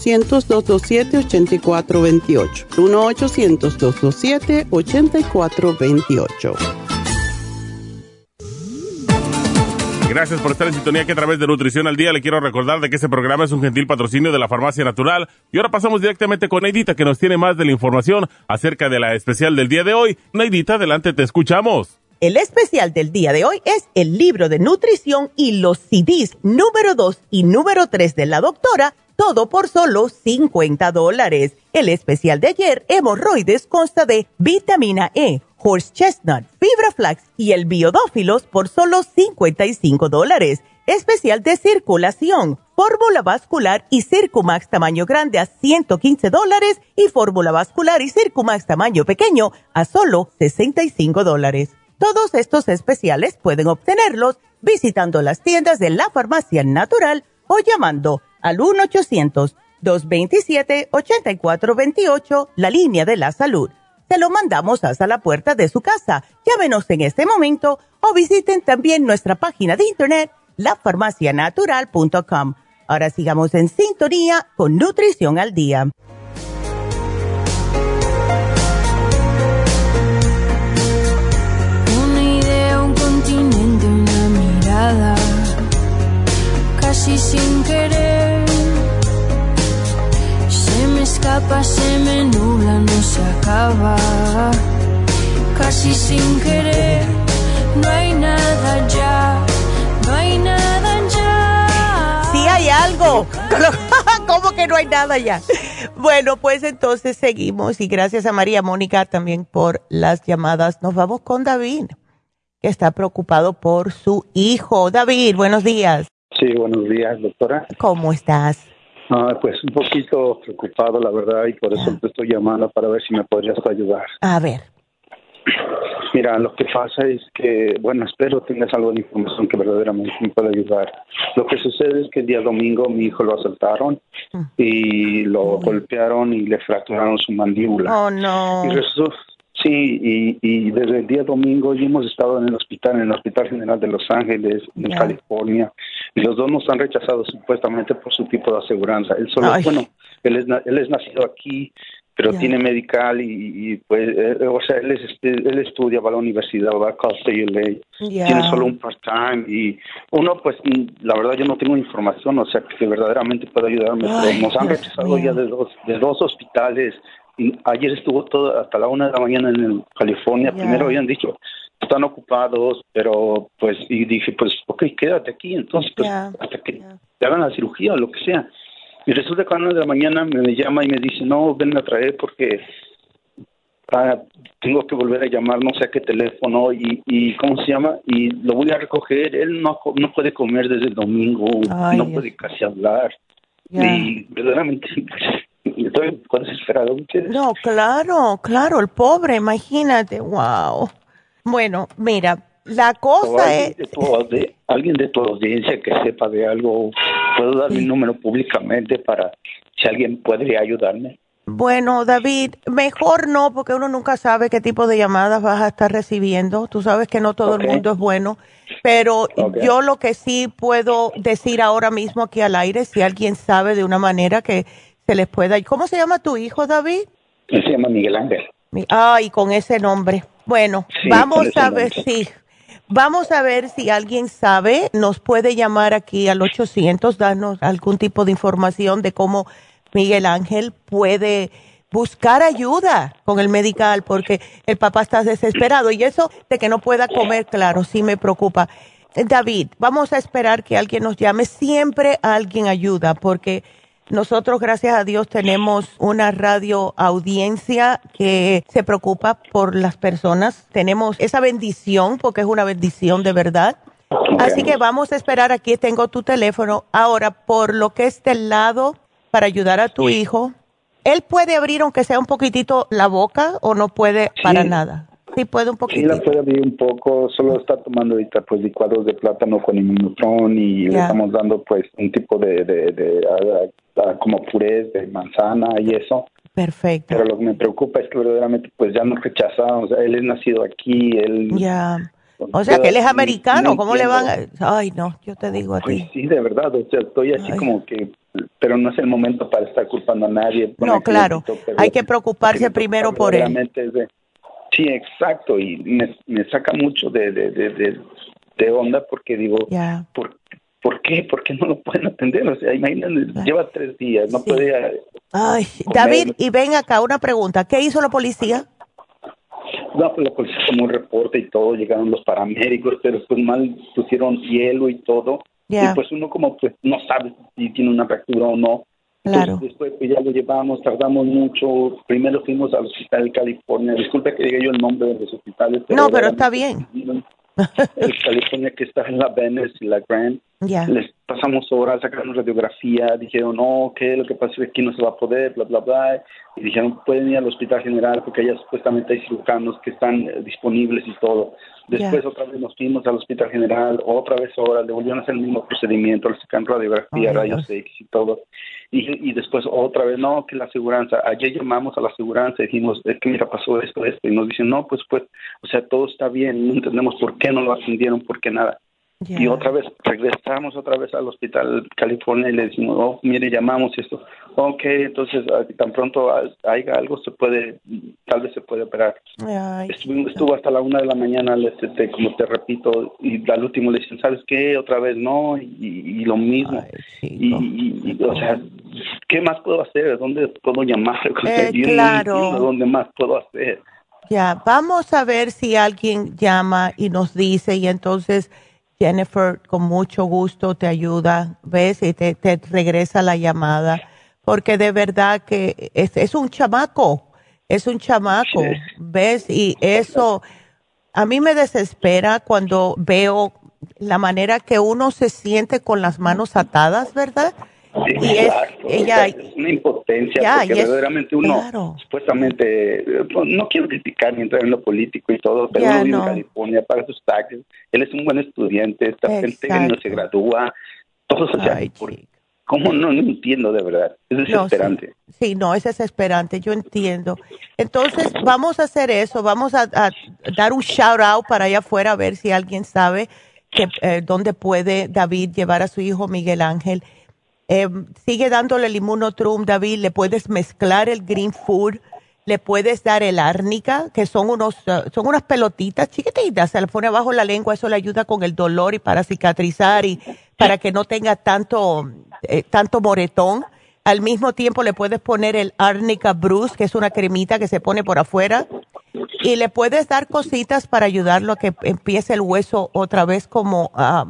1-800-227-8428. 1-800-227-8428. Gracias por estar en sintonía que a través de Nutrición al Día le quiero recordar de que este programa es un gentil patrocinio de la Farmacia Natural. Y ahora pasamos directamente con Neidita, que nos tiene más de la información acerca de la especial del día de hoy. Neidita, adelante, te escuchamos. El especial del día de hoy es el libro de nutrición y los CDs número 2 y número 3 de la doctora, todo por solo $50. El especial de ayer, hemorroides, consta de vitamina E, horse chestnut, fibra flax y el biodófilos por solo $55. Especial de circulación, fórmula vascular y Circumax tamaño grande a $115 y fórmula vascular y Circumax tamaño pequeño a solo $65. Todos estos especiales pueden obtenerlos visitando las tiendas de la Farmacia Natural o llamando al 1-800-227-8428, la línea de la salud. Se lo mandamos hasta la puerta de su casa. Llámenos en este momento o visiten también nuestra página de internet, lafarmacianatural.com. Ahora sigamos en sintonía con Nutrición al Día. Una idea, un continente, una mirada, casi sin querer. Se me escapa, se me nubla, no se acaba, casi sin querer. No hay nada ya, no hay nada ya. Sí hay algo. ¿Cómo que no hay nada ya? Bueno, pues entonces seguimos y gracias a María Mónica también por las llamadas. Nos vamos con David, que está preocupado por su hijo. David, buenos días. Sí, buenos días, doctora. ¿Cómo estás? Pues un poquito preocupado, la verdad, y por eso te estoy llamando para ver si me podrías ayudar. A ver. Mira, lo que pasa es que, bueno, espero tengas algo de información que verdaderamente me pueda ayudar. Lo que sucede es que el día domingo mi hijo lo asaltaron y lo golpearon y le fracturaron su mandíbula. Oh, no. Y desde el día domingo ya hemos estado en el Hospital General de Los Ángeles, en California, y los dos nos han rechazado supuestamente por su tipo de aseguranza. Él solo, él es nacido aquí, pero tiene medical y pues, o sea, él estudia, va a la universidad, va a Cal State ULA, tiene solo un part-time y uno, pues, la verdad yo no tengo información, o sea, que verdaderamente pueda ayudarme, pero nos han rechazado ya de dos hospitales. Y ayer estuvo todo hasta la 1 de la mañana en California. Primero habían dicho están ocupados, pero pues y dije pues ok, quédate aquí entonces pues, hasta que te hagan la cirugía o lo que sea. Y resulta que a la 1 de la mañana me llama y me dice no, ven a traer porque tengo que volver a llamar no sé a qué teléfono y ¿cómo se llama? Y lo voy a recoger. Él no puede comer desde el domingo. No puede casi hablar y verdaderamente estoy desesperado. No, claro, el pobre, imagínate, wow. Bueno, mira, la cosa es... Alguien de tu audiencia que sepa de algo, ¿puedo dar mi número públicamente para si alguien podría ayudarme? Bueno, David, mejor no, porque uno nunca sabe qué tipo de llamadas vas a estar recibiendo. Tú sabes que no todo el mundo es bueno, pero yo lo que sí puedo decir ahora mismo aquí al aire, si alguien sabe de una manera que se les pueda... ¿Cómo se llama tu hijo, David? Él se llama Miguel Ángel. Ay, con ese nombre. Bueno, vamos a ver si alguien sabe, nos puede llamar aquí al 800, darnos algún tipo de información de cómo Miguel Ángel puede buscar ayuda con el medical, porque el papá está desesperado y eso de que no pueda comer, claro, sí me preocupa. David, vamos a esperar que alguien nos llame. Siempre alguien ayuda, porque nosotros, gracias a Dios, tenemos una radio audiencia que se preocupa por las personas. Tenemos esa bendición, porque es una bendición de verdad. Así que vamos a esperar. Aquí tengo tu teléfono. Ahora, por lo que es del lado, para ayudar a tu hijo, ¿él puede abrir aunque sea un poquitito la boca o no puede para nada? Sí, puede un poquitito. Sí, la puede abrir un poco. Solo está tomando ahorita pues licuados de plátano con inmunotron y le estamos dando pues un tipo de como purés de manzana y eso. Perfecto. Pero lo que me preocupa es que verdaderamente pues ya nos rechazaron. O sea, él es nacido aquí, él... O sea, que él es americano. ¿Cómo le van a...? Ay, no, yo te digo a ti. Pues sí, de verdad. O sea, estoy así como que... Pero no es el momento para estar culpando a nadie. No, claro. Hay que preocuparse primero por él. Sí, exacto. Y me saca mucho de de onda porque digo, ¿por qué? ¿Por qué no lo pueden atender? O sea, imagínate, lleva 3 días, no puede... Ay, David, y ven acá, una pregunta. ¿Qué hizo la policía? No, pues la policía tomó un reporte y todo, llegaron los paramédicos, pero pues mal pusieron hielo y todo. Y pues uno como pues no sabe si tiene una fractura o no. Claro. Entonces, después pues ya lo llevamos, tardamos mucho. Primero fuimos al hospital de California. Disculpe que diga yo el nombre de los hospitales. No, pero está bien. El California que está en la Venice y la Grand. Les pasamos horas, sacaron radiografía, dijeron, no, que lo que pasa es que aquí no se va a poder, bla, bla, bla. Y dijeron, pueden ir al hospital general porque allá supuestamente hay cirujanos que están disponibles y todo. Después otra vez nos fuimos al hospital general, otra vez horas, le volvieron a hacer el mismo procedimiento, le sacaron radiografía, rayos X y todo. Y después otra vez, no, que la aseguranza. Ayer llamamos a la aseguranza y dijimos, es que mira, pasó esto. Y nos dicen, no, pues, o sea, todo está bien, no entendemos por qué no lo atendieron, por qué nada. Y otra vez, regresamos otra vez al hospital California y le decimos, oh, mire, llamamos esto. Ok, entonces, tan pronto haya algo, tal vez se puede operar. Estuvo hasta la 1 de la mañana, como te repito, y al último le dicen, ¿sabes qué? Otra vez no, y lo mismo. O sea, ¿qué más puedo hacer? ¿Dónde puedo llamar? Claro. No entiendo ¿dónde más puedo hacer? Vamos a ver si alguien llama y nos dice, y entonces Jennifer con mucho gusto te ayuda, ¿ves? Y te regresa la llamada, porque de verdad que es un chamaco, ¿ves? Y eso a mí me desespera cuando veo la manera que uno se siente con las manos atadas, ¿verdad? Sí, es una impotencia, porque verdaderamente uno, supuestamente, no quiero criticar ni entrar en lo político y todo, pero uno vive en California, paga sus taxes, él es un buen estudiante, está no se gradúa, todos, o sea, ¿cómo? No entiendo de verdad, es desesperante. Sí, es desesperante, yo entiendo. Entonces, vamos a hacer eso, vamos a dar un shout out para allá afuera a ver si alguien sabe dónde puede David llevar a su hijo Miguel Ángel. Sigue dándole el Immunotrum, David. Le puedes mezclar el Green Food, le puedes dar el árnica, que son unas pelotitas chiquititas, se le pone abajo la lengua, eso le ayuda con el dolor y para cicatrizar y para que no tenga tanto moretón. Al mismo tiempo le puedes poner el Arnica Bruce, que es una cremita que se pone por afuera, y le puedes dar cositas para ayudarlo a que empiece el hueso otra vez como a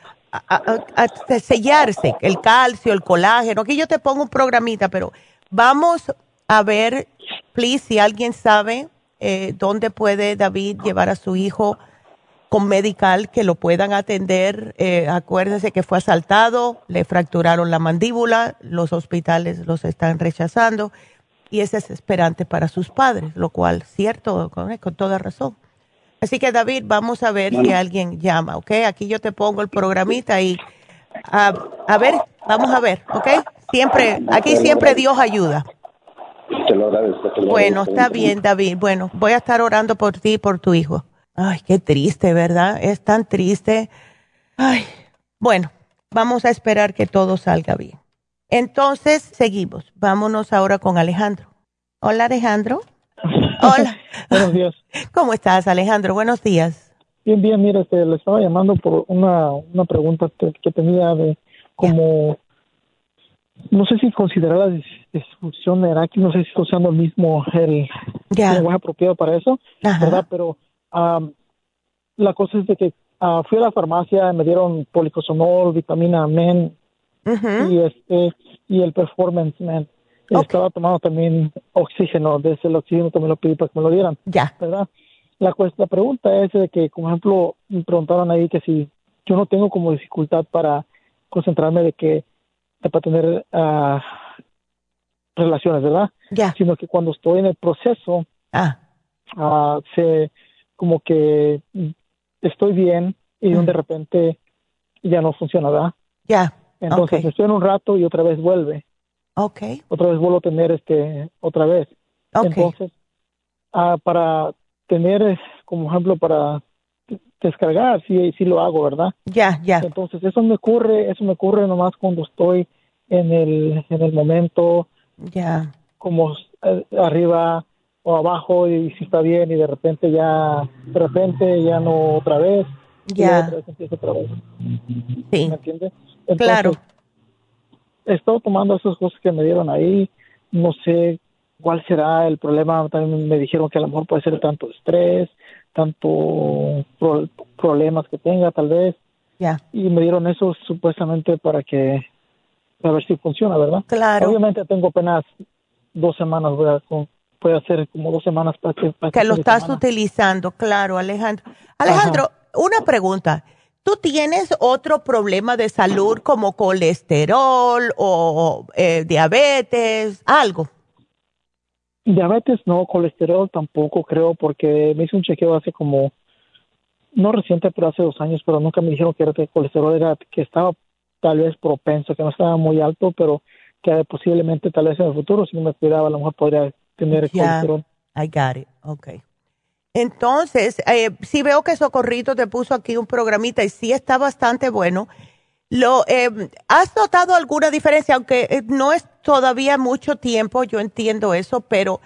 sellarse, el calcio, el colágeno. Aquí yo te pongo un programita, pero vamos a ver, please, si alguien sabe dónde puede David llevar a su hijo con medical, que lo puedan atender. Acuérdense que fue asaltado, le fracturaron la mandíbula, los hospitales los están rechazando y es desesperante para sus padres, lo cual, cierto, con toda razón. Así que, David, vamos a ver si alguien llama, ¿ok? Aquí yo te pongo el programita y a ver, vamos a ver, ¿ok? Aquí siempre Dios ayuda. Te lo agradezco. Bueno, está bien, David. Bueno, voy a estar orando por ti y por tu hijo. Ay, qué triste, ¿verdad? Es tan triste. Ay, bueno, vamos a esperar que todo salga bien. Entonces, seguimos. Vámonos ahora con Alejandro. Hola, Alejandro. Hola. Buenos días. ¿Cómo estás, Alejandro? Buenos días. Bien, mira, le estaba llamando por una pregunta que tenía de como, no sé si considerar la disfunción eréctil, no sé si estoy usando el mismo lenguaje apropiado para eso, ¿verdad? Pero la cosa es de que fui a la farmacia, me dieron policosanol, vitamina Men y el Performance Men. Estaba tomando también oxígeno, desde el oxígeno también lo pedí para que me lo dieran. ¿Verdad? La pregunta es de que, por ejemplo, me preguntaron ahí que si yo no tengo como dificultad para concentrarme para tener relaciones, ¿verdad? Sino que cuando estoy en el proceso, como que estoy bien y de repente ya no funciona, ¿verdad? Entonces estoy en un rato y otra vez vuelve. Otra vez vuelvo a tener otra vez. Entonces, para tener, como ejemplo, para descargar, sí lo hago, ¿verdad? Entonces, eso me ocurre nomás cuando estoy en el momento, como arriba o abajo, y si está bien, y de repente ya no otra vez. Ya. Empiezo otra vez. Sí. ¿Me entiendes? Entonces, claro. He estado tomando esas cosas que me dieron ahí. No sé cuál será el problema. También me dijeron que a lo mejor puede ser tanto estrés, tanto problemas que tenga, tal vez. Ya. Y me dieron eso supuestamente para ver si funciona, ¿verdad? Claro. Obviamente tengo apenas 2 semanas, puede hacer como 2 semanas para que lo estás utilizando, claro, Alejandro. Alejandro, ajá, una pregunta. ¿Tú tienes otro problema de salud como colesterol o diabetes, algo? Diabetes no, colesterol tampoco creo, porque me hice un chequeo hace como, no reciente, pero hace 2 años, pero nunca me dijeron que el colesterol era, que estaba tal vez propenso, que no estaba muy alto, pero que posiblemente tal vez en el futuro, si no me cuidaba, a lo mejor podría tener colesterol. I got it, okay. Entonces, sí veo que Socorrito te puso aquí un programita y sí está bastante bueno. ¿Has notado alguna diferencia? Aunque no es todavía mucho tiempo, yo entiendo eso, pero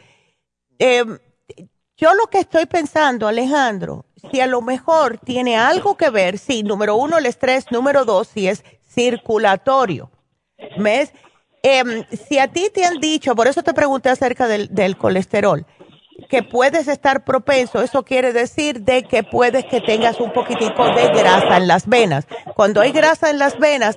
yo lo que estoy pensando, Alejandro, si a lo mejor tiene algo que ver, sí, número 1, el estrés, número 2, si es circulatorio. ¿Ves? Si a ti te han dicho, por eso te pregunté acerca del colesterol, que puedes estar propenso, eso quiere decir de que puedes que tengas un poquitico de grasa en las venas. Cuando hay grasa en las venas,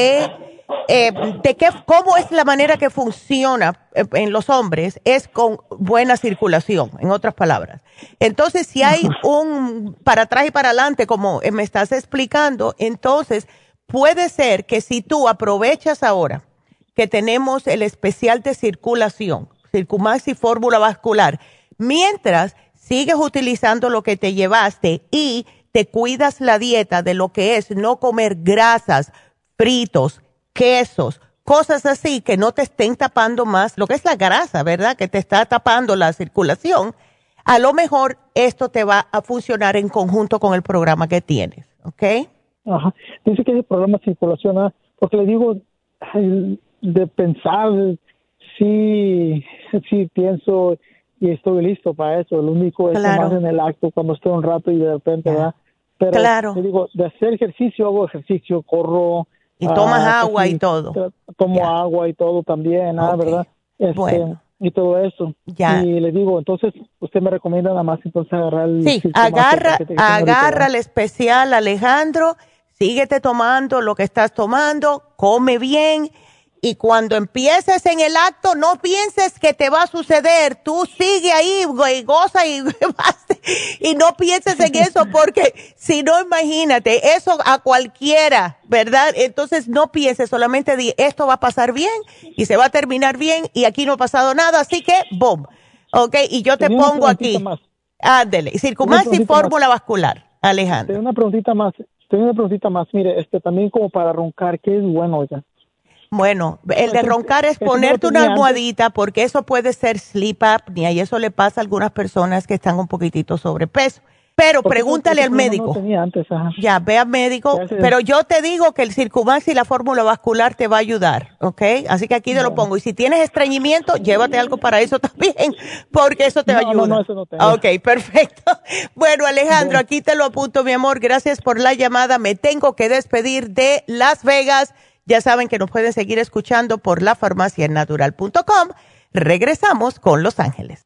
¿cómo es la manera que funciona en los hombres? Es con buena circulación, en otras palabras. Entonces, si hay un para atrás y para adelante, como me estás explicando, entonces puede ser que si tú aprovechas ahora que tenemos el especial de circulación, Circumax y fórmula vascular, mientras sigues utilizando lo que te llevaste y te cuidas la dieta de lo que es no comer grasas, fritos, quesos, cosas así que no te estén tapando más, lo que es la grasa, ¿verdad? Que te está tapando la circulación, a lo mejor esto te va a funcionar en conjunto con el programa que tienes, ¿ok? Ajá. Dice que ese programa de circulación, porque le digo, de pensar, sí pienso y estoy listo para eso. Lo único es más en el acto, cuando estoy un rato y de repente, ¿verdad? Pero te digo, de hacer ejercicio, hago ejercicio, corro. Y tomas agua y todo. Tomo agua y todo también, ¿verdad? Bueno. Y todo eso. Y le digo, entonces, usted me recomienda nada más entonces agarrar el... Sí, agarra el especial, Alejandro, síguete tomando lo que estás tomando, come bien. Y cuando empieces en el acto, no pienses que te va a suceder. Tú sigue ahí, goza y no pienses en eso, porque si no, imagínate, eso a cualquiera, ¿verdad? Entonces no pienses, solamente di, esto va a pasar bien y se va a terminar bien y aquí no ha pasado nada, así que, boom. Ok, y yo te pongo aquí. Ándele, Circumax y fórmula vascular, Alejandro. Tengo una preguntita más. Mire, también como para roncar, ¿qué es bueno ya? Bueno, el de roncar es ponerte una almohadita, porque eso puede ser sleep apnea y eso le pasa a algunas personas que están un poquitito sobrepeso. Pero pregúntale al médico. Ya, ve al médico. Pero yo te digo que el Circumax y la fórmula vascular te va a ayudar, ¿ok? Así que aquí te lo pongo. Y si tienes estreñimiento, llévate algo para eso también, porque eso te ayuda. No, eso no tengo. Ok, perfecto. Bueno, Alejandro, aquí te lo apunto, mi amor. Gracias por la llamada. Me tengo que despedir de Las Vegas. Ya saben que nos pueden seguir escuchando por lafarmacianatural.com. Regresamos con Los Ángeles.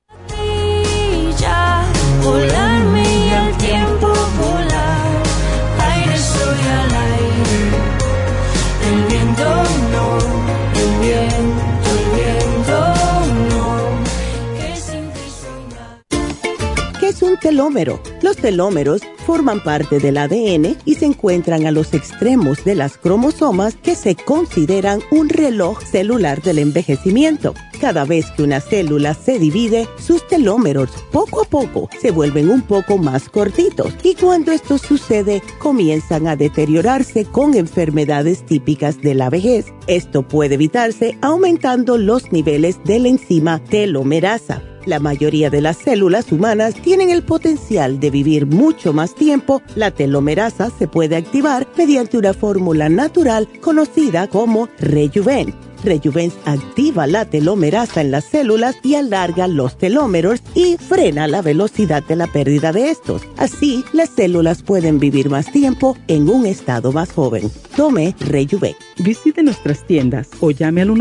Volarme y el tiempo volar, aire soy al aire, el viento no, el viento no, que sin ti soy nada. ¿Qué es un telómero? Los telómeros forman parte del ADN y se encuentran a los extremos de las cromosomas que se consideran un reloj celular del envejecimiento. Cada vez que una célula se divide, sus telómeros poco a poco se vuelven un poco más cortitos y cuando esto sucede, comienzan a deteriorarse con enfermedades típicas de la vejez. Esto puede evitarse aumentando los niveles de la enzima telomerasa. La mayoría de las células humanas tienen el potencial de vivir mucho más tiempo. La telomerasa se puede activar mediante una fórmula natural conocida como Rejuven. Rejuvence activa la telomerasa en las células y alarga los telómeros y frena la velocidad de la pérdida de estos. Así, las células pueden vivir más tiempo en un estado más joven. Tome Rejuven. Visite nuestras tiendas o llame al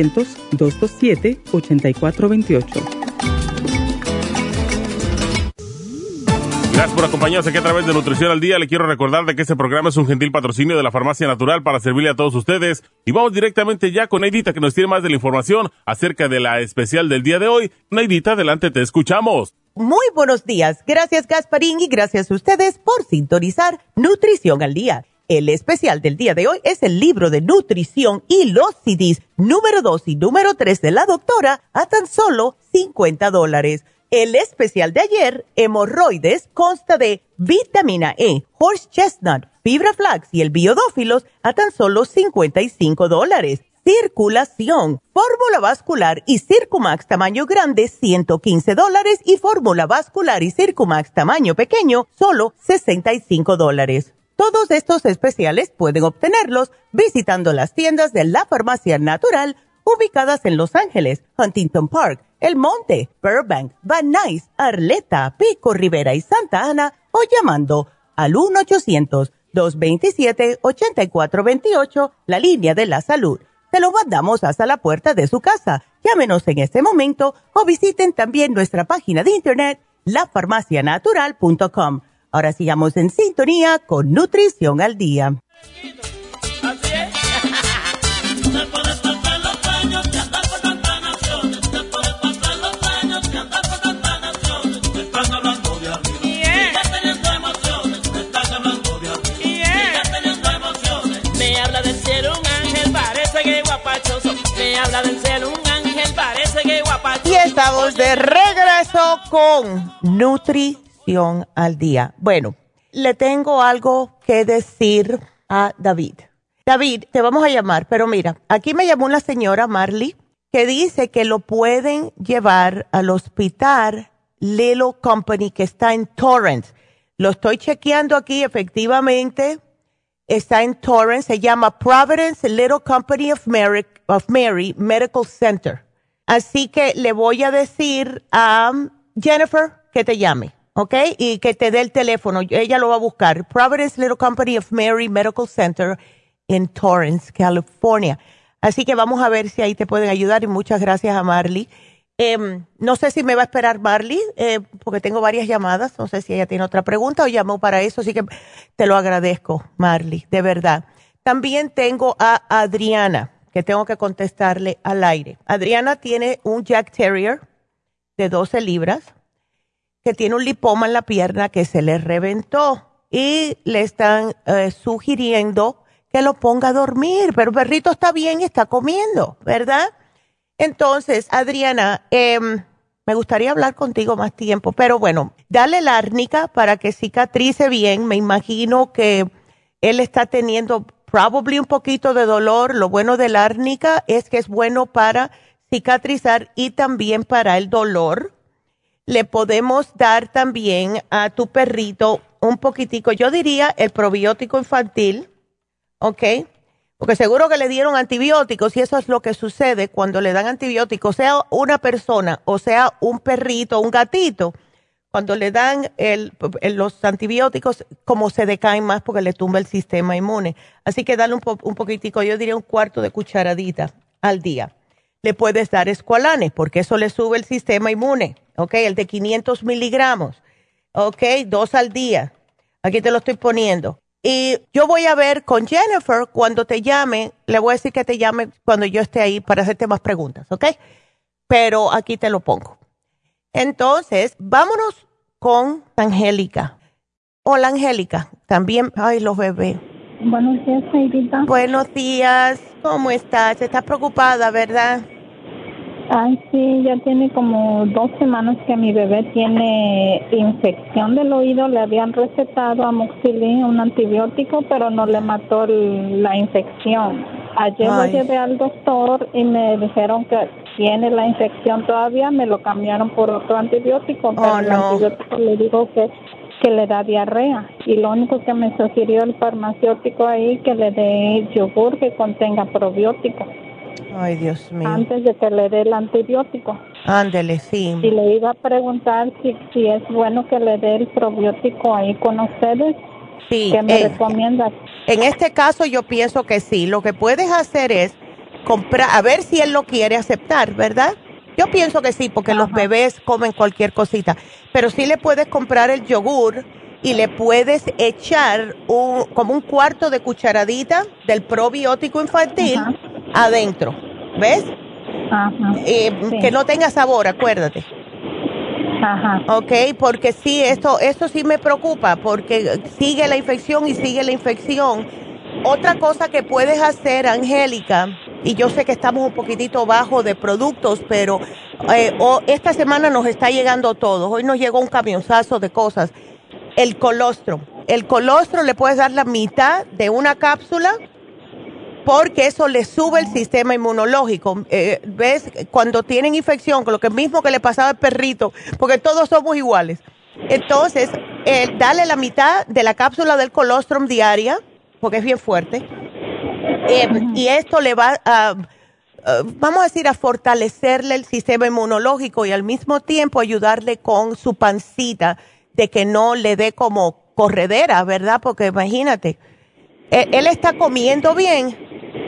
1-800-227-8428. Gracias por acompañarnos aquí a través de Nutrición al Día. Le quiero recordar de que este programa es un gentil patrocinio de la Farmacia Natural para servirle a todos ustedes. Y vamos directamente ya con Neidita, que nos tiene más de la información acerca de la especial del día de hoy. Neidita, adelante, te escuchamos. Muy buenos días. Gracias, Gasparín, y gracias a ustedes por sintonizar Nutrición al Día. El especial del día de hoy es el libro de nutrición y los CDs número 2 y número 3 de la doctora a tan solo $50. El especial de ayer, hemorroides, consta de vitamina E, horse chestnut, fibra flax y el biodófilos a tan solo $55. Circulación, fórmula vascular y Circumax tamaño grande, $115, y fórmula vascular y Circumax tamaño pequeño, solo $65. Todos estos especiales pueden obtenerlos visitando las tiendas de la Farmacia Natural ubicadas en Los Ángeles, Huntington Park, El Monte, Burbank, Van Nuys, Arleta, Pico Rivera y Santa Ana, o llamando al 1-800-227-8428, la línea de la salud. Se lo mandamos hasta la puerta de su casa. Llámenos en este momento o visiten también nuestra página de internet, lafarmacianatural.com. Ahora sigamos en sintonía con Nutrición al Día. Me habla del cielo un ángel, parece que guapachoso. Me habla del cielo un ángel, parece que guapachoso. Y estamos de regreso con Nutrición al Día. Bueno, le tengo algo que decir a David. David, te vamos a llamar, pero mira, aquí me llamó una señora, Marley, que dice que lo pueden llevar al hospital Little Company que está en Torrance. Lo estoy chequeando aquí, efectivamente, está en Torrance, se llama Providence Little Company of Mary Medical Center. Así que le voy a decir a Jennifer que te llame, ¿ok? Y que te dé el teléfono, ella lo va a buscar. Providence Little Company of Mary Medical Center en Torrance, California. Así que vamos a ver si ahí te pueden ayudar, y muchas gracias a Marley. No sé si me va a esperar Marley, porque tengo varias llamadas. No sé si ella tiene otra pregunta o llamó para eso, así que te lo agradezco, Marley, de verdad. También tengo a Adriana, que tengo que contestarle al aire. Adriana tiene un Jack Terrier de 12 libras, que tiene un lipoma en la pierna que se le reventó, y le están sugiriendo que lo ponga a dormir, pero el perrito está bien y está comiendo, ¿verdad? Entonces, Adriana, me gustaría hablar contigo más tiempo, pero bueno, dale la árnica para que cicatrice bien. Me imagino que él está teniendo probablemente un poquito de dolor. Lo bueno de la árnica es que es bueno para cicatrizar y también para el dolor. Le podemos dar también a tu perrito un poquitico, yo diría el probiótico infantil, ¿ok? Porque seguro que le dieron antibióticos, y eso es lo que sucede cuando le dan antibióticos, sea una persona o sea un perrito, un gatito. Cuando le dan los antibióticos, como se decaen más porque le tumba el sistema inmune. Así que dale un poquitico, yo diría un cuarto de cucharadita al día. Le puedes dar Esqualane, porque eso le sube el sistema inmune, ¿ok? El de 500 miligramos, ¿ok? 2 al día. Aquí te lo estoy poniendo. Y yo voy a ver con Jennifer cuando te llame, le voy a decir que te llame cuando yo esté ahí para hacerte más preguntas, ¿ok? Pero aquí te lo pongo. Entonces, vámonos con Angélica. Hola, Angélica. También, ay, los bebés. Buenos días, Neidita. Buenos días. ¿Cómo estás? Estás preocupada, ¿verdad? Ay, sí, ya tiene como 2 semanas que mi bebé tiene infección del oído. Le habían recetado amoxicilina, un antibiótico, pero no le mató la infección. Ayer lo llevé al doctor y me dijeron que tiene la infección todavía. Me lo cambiaron por otro antibiótico, pero el antibiótico le dijo que le da diarrea. Y lo único que me sugirió el farmacéutico ahí, que le dé yogur que contenga probióticos. Ay, Dios mío. Antes de que le dé el antibiótico. Ándele, sí. Y le iba a preguntar si es bueno que le dé el probiótico ahí con ustedes. Sí. ¿Qué me recomiendas? En este caso yo pienso que sí. Lo que puedes hacer es comprar, a ver si él lo quiere aceptar, ¿verdad? Yo pienso que sí, porque los bebés comen cualquier cosita. Pero sí le puedes comprar el yogur y le puedes echar como un cuarto de cucharadita del probiótico infantil adentro. ¿Ves? Sí. Que no tenga sabor, acuérdate. Ok, porque sí, esto sí me preocupa, porque sigue la infección y sigue la infección. Otra cosa que puedes hacer, Angélica, y yo sé que estamos un poquitito bajo de productos, pero esta semana nos está llegando todo. Hoy nos llegó un camionzazo de cosas. El colostrum. El colostrum le puedes dar la mitad de una cápsula porque eso le sube el sistema inmunológico. ¿Ves? Cuando tienen infección, con lo que mismo que le pasaba al perrito, porque todos somos iguales. Entonces, dale la mitad de la cápsula del colostrum diaria, porque es bien fuerte. Y esto le va a, vamos a decir, a fortalecerle el sistema inmunológico y al mismo tiempo ayudarle con su pancita, de que no le dé como corredera, ¿verdad? Porque imagínate, él está comiendo bien.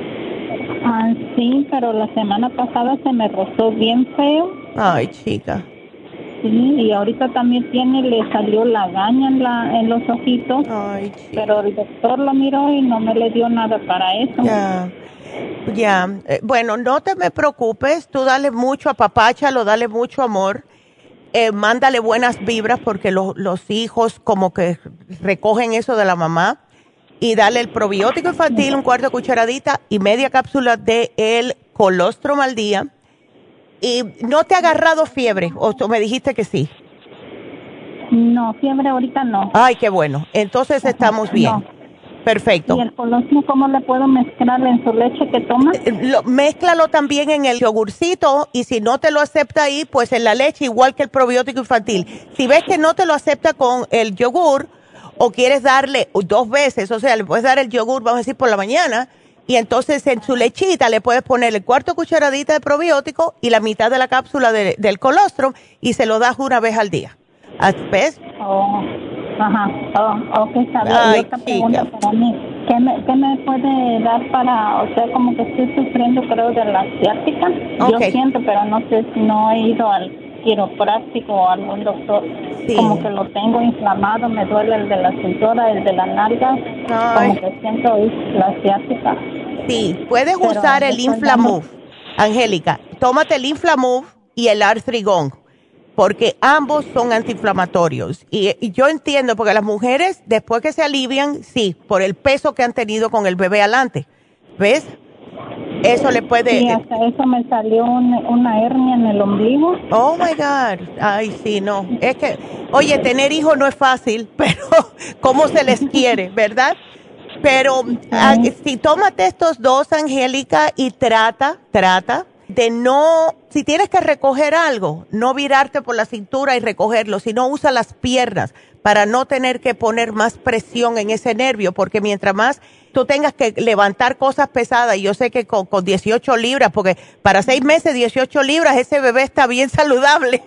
Sí, pero la semana pasada se me rozó bien feo. Ay, chica. Sí, y ahorita también le salió lagaña en los ojitos. Ay, chica. Pero el doctor lo miró y no me le dio nada para eso. Ya. Bueno, no te me preocupes, tú dale mucho apapáchalo, dale mucho amor. Mándale buenas vibras porque los hijos como que recogen eso de la mamá. Y dale el probiótico infantil, un cuarto de cucharadita y media cápsula de el colostrum al día. ¿Y no te ha agarrado fiebre? ¿O tú me dijiste que sí? No, fiebre ahorita no. Ay, qué bueno. Entonces estamos bien. No. Perfecto. ¿Y el colostrum cómo le puedo mezclar en su leche que toma? Mézclalo también en el yogurcito y si no te lo acepta ahí, pues en la leche, igual que el probiótico infantil. Si ves que no te lo acepta con el yogur o quieres darle 2 veces, o sea, le puedes dar el yogur, vamos a decir, por la mañana y entonces en su lechita le puedes poner el cuarto cucharadita de probiótico y la mitad de la cápsula del colostrum y se lo das una vez al día. ¿Ves? Ok, está bien. Ay, otra pregunta para mí. ¿Qué me puede dar para, o sea, como que estoy sufriendo, creo, de la ciática? Yo siento, pero no sé si no he ido al quiropráctico o algún doctor. Sí. Como que lo tengo inflamado, me duele el de la cintura, el de la nalga. Como que siento la ciática. Sí, puedes usar el Inflamove, Angélica. Tómate el Inflamove y el Artrigón, porque ambos son antiinflamatorios. Y yo entiendo, porque las mujeres, después que se alivian, sí, por el peso que han tenido con el bebé adelante. ¿Ves? Eso le puede... Sí, hasta eso me salió una hernia en el ombligo. Oh, my God. Ay, sí, no. Es que, oye, tener hijos no es fácil, pero cómo se les quiere, ¿verdad? Pero si tómate estos 2, Angélica, y trata de no, si tienes que recoger algo, no virarte por la cintura y recogerlo, sino usa las piernas para no tener que poner más presión en ese nervio, porque mientras más tú tengas que levantar cosas pesadas, y yo sé que con 18 libras, porque para 6 meses 18 libras, ese bebé está bien saludable.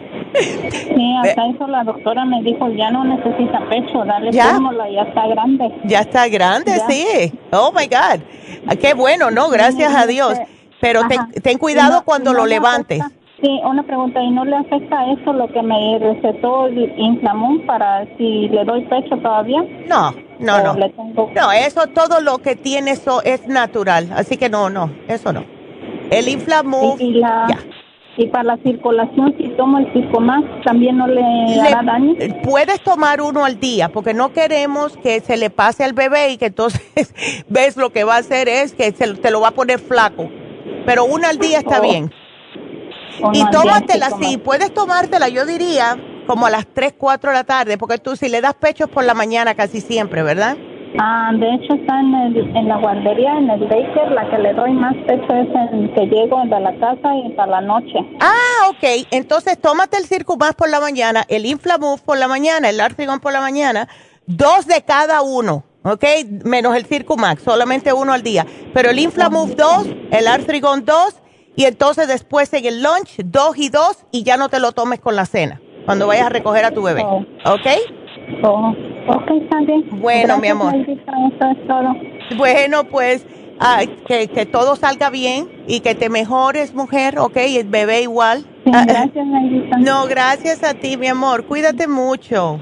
Sí, hasta eso la doctora me dijo, ya no necesita pecho, dale fórmula, ya está grande. Ya está grande, ya. Sí. Oh, my God. Qué bueno, ¿no? Gracias a Dios. Pero ten cuidado cuando lo levantes. Sí, una pregunta, ¿y no le afecta eso lo que me recetó el Inflamón para si le doy pecho todavía? No. No, eso, todo lo que tiene eso es natural, así que no, eso no. El Inflamón, Y para la circulación, si tomo el Circomax, ¿también no le hará daño? Puedes tomar uno al día, porque no queremos que se le pase al bebé y que entonces, ves, lo que va a hacer es que te lo va a poner flaco. Pero uno al día está bien. Y tómatela, sí, puedes tomártela, yo diría, como a las 3, 4 de la tarde, porque tú si le das pecho es por la mañana casi siempre, ¿verdad? De hecho está en la guardería, en el daycare, la que le doy más pecho es en que llego de la casa y para la noche. Ok, entonces tómate el Circumax por la mañana, el Inflamove por la mañana, el Artrigón por la mañana, 2 de cada uno, ¿ok? Menos el Circumax, solamente uno al día. Pero el Inflamove 2, el Arthrigon 2, y entonces después en el lunch, 2 y 2, y ya no te lo tomes con la cena, cuando vayas a recoger a tu bebé, ¿ok? Ok, está bien. Bueno, gracias, mi amor. Neidita, eso es todo. Bueno, pues que todo salga bien y que te mejores, mujer, ¿ok? Y el bebé igual. Sí, gracias, Neidita. No, gracias a ti, mi amor. Cuídate mucho.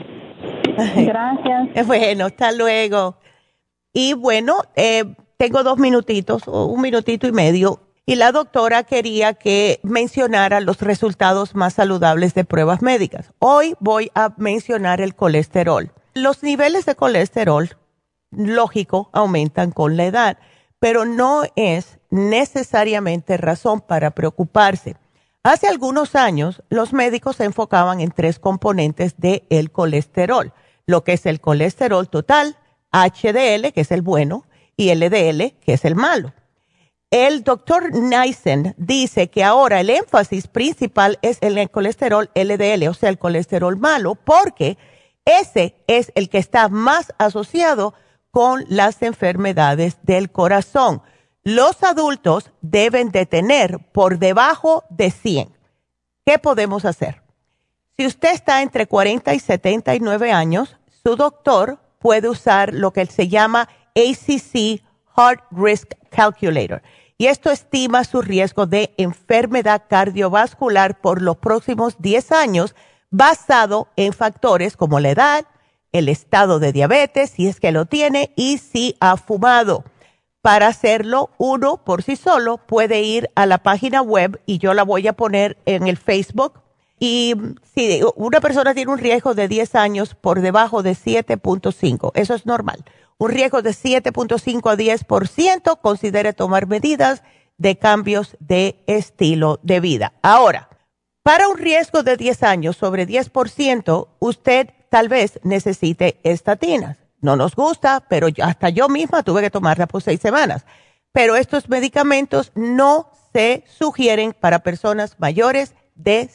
Gracias. Bueno, hasta luego. Y bueno, tengo 2 minutitos, o 1 minutito y medio, y la doctora quería que mencionara los resultados más saludables de pruebas médicas. Hoy voy a mencionar el colesterol. Los niveles de colesterol, lógico, aumentan con la edad, pero no es necesariamente razón para preocuparse. Hace algunos años, los médicos se enfocaban en 3 componentes del colesterol, lo que es el colesterol total, HDL, que es el bueno, y LDL, que es el malo. El doctor Nissen dice que ahora el énfasis principal es en el colesterol LDL, o sea, el colesterol malo, porque ese es el que está más asociado con las enfermedades del corazón. Los adultos deben de tener por debajo de 100. ¿Qué podemos hacer? Si usted está entre 40 y 79 años, su doctor puede usar lo que se llama ACC Heart Risk Calculator. Y esto estima su riesgo de enfermedad cardiovascular por los próximos 10 años basado en factores como la edad, el estado de diabetes, si es que lo tiene, y si ha fumado. Para hacerlo, uno por sí solo puede ir a la página web y yo la voy a poner en el Facebook. Y si una persona tiene un riesgo de 10 años por debajo de 7.5, eso es normal. Un riesgo de 7.5 a 10%, considere tomar medidas de cambios de estilo de vida. Ahora, para un riesgo de 10 años sobre 10%, usted tal vez necesite estatinas. No nos gusta, pero hasta yo misma tuve que tomarla por 6 semanas. Pero estos medicamentos no se sugieren para personas mayores de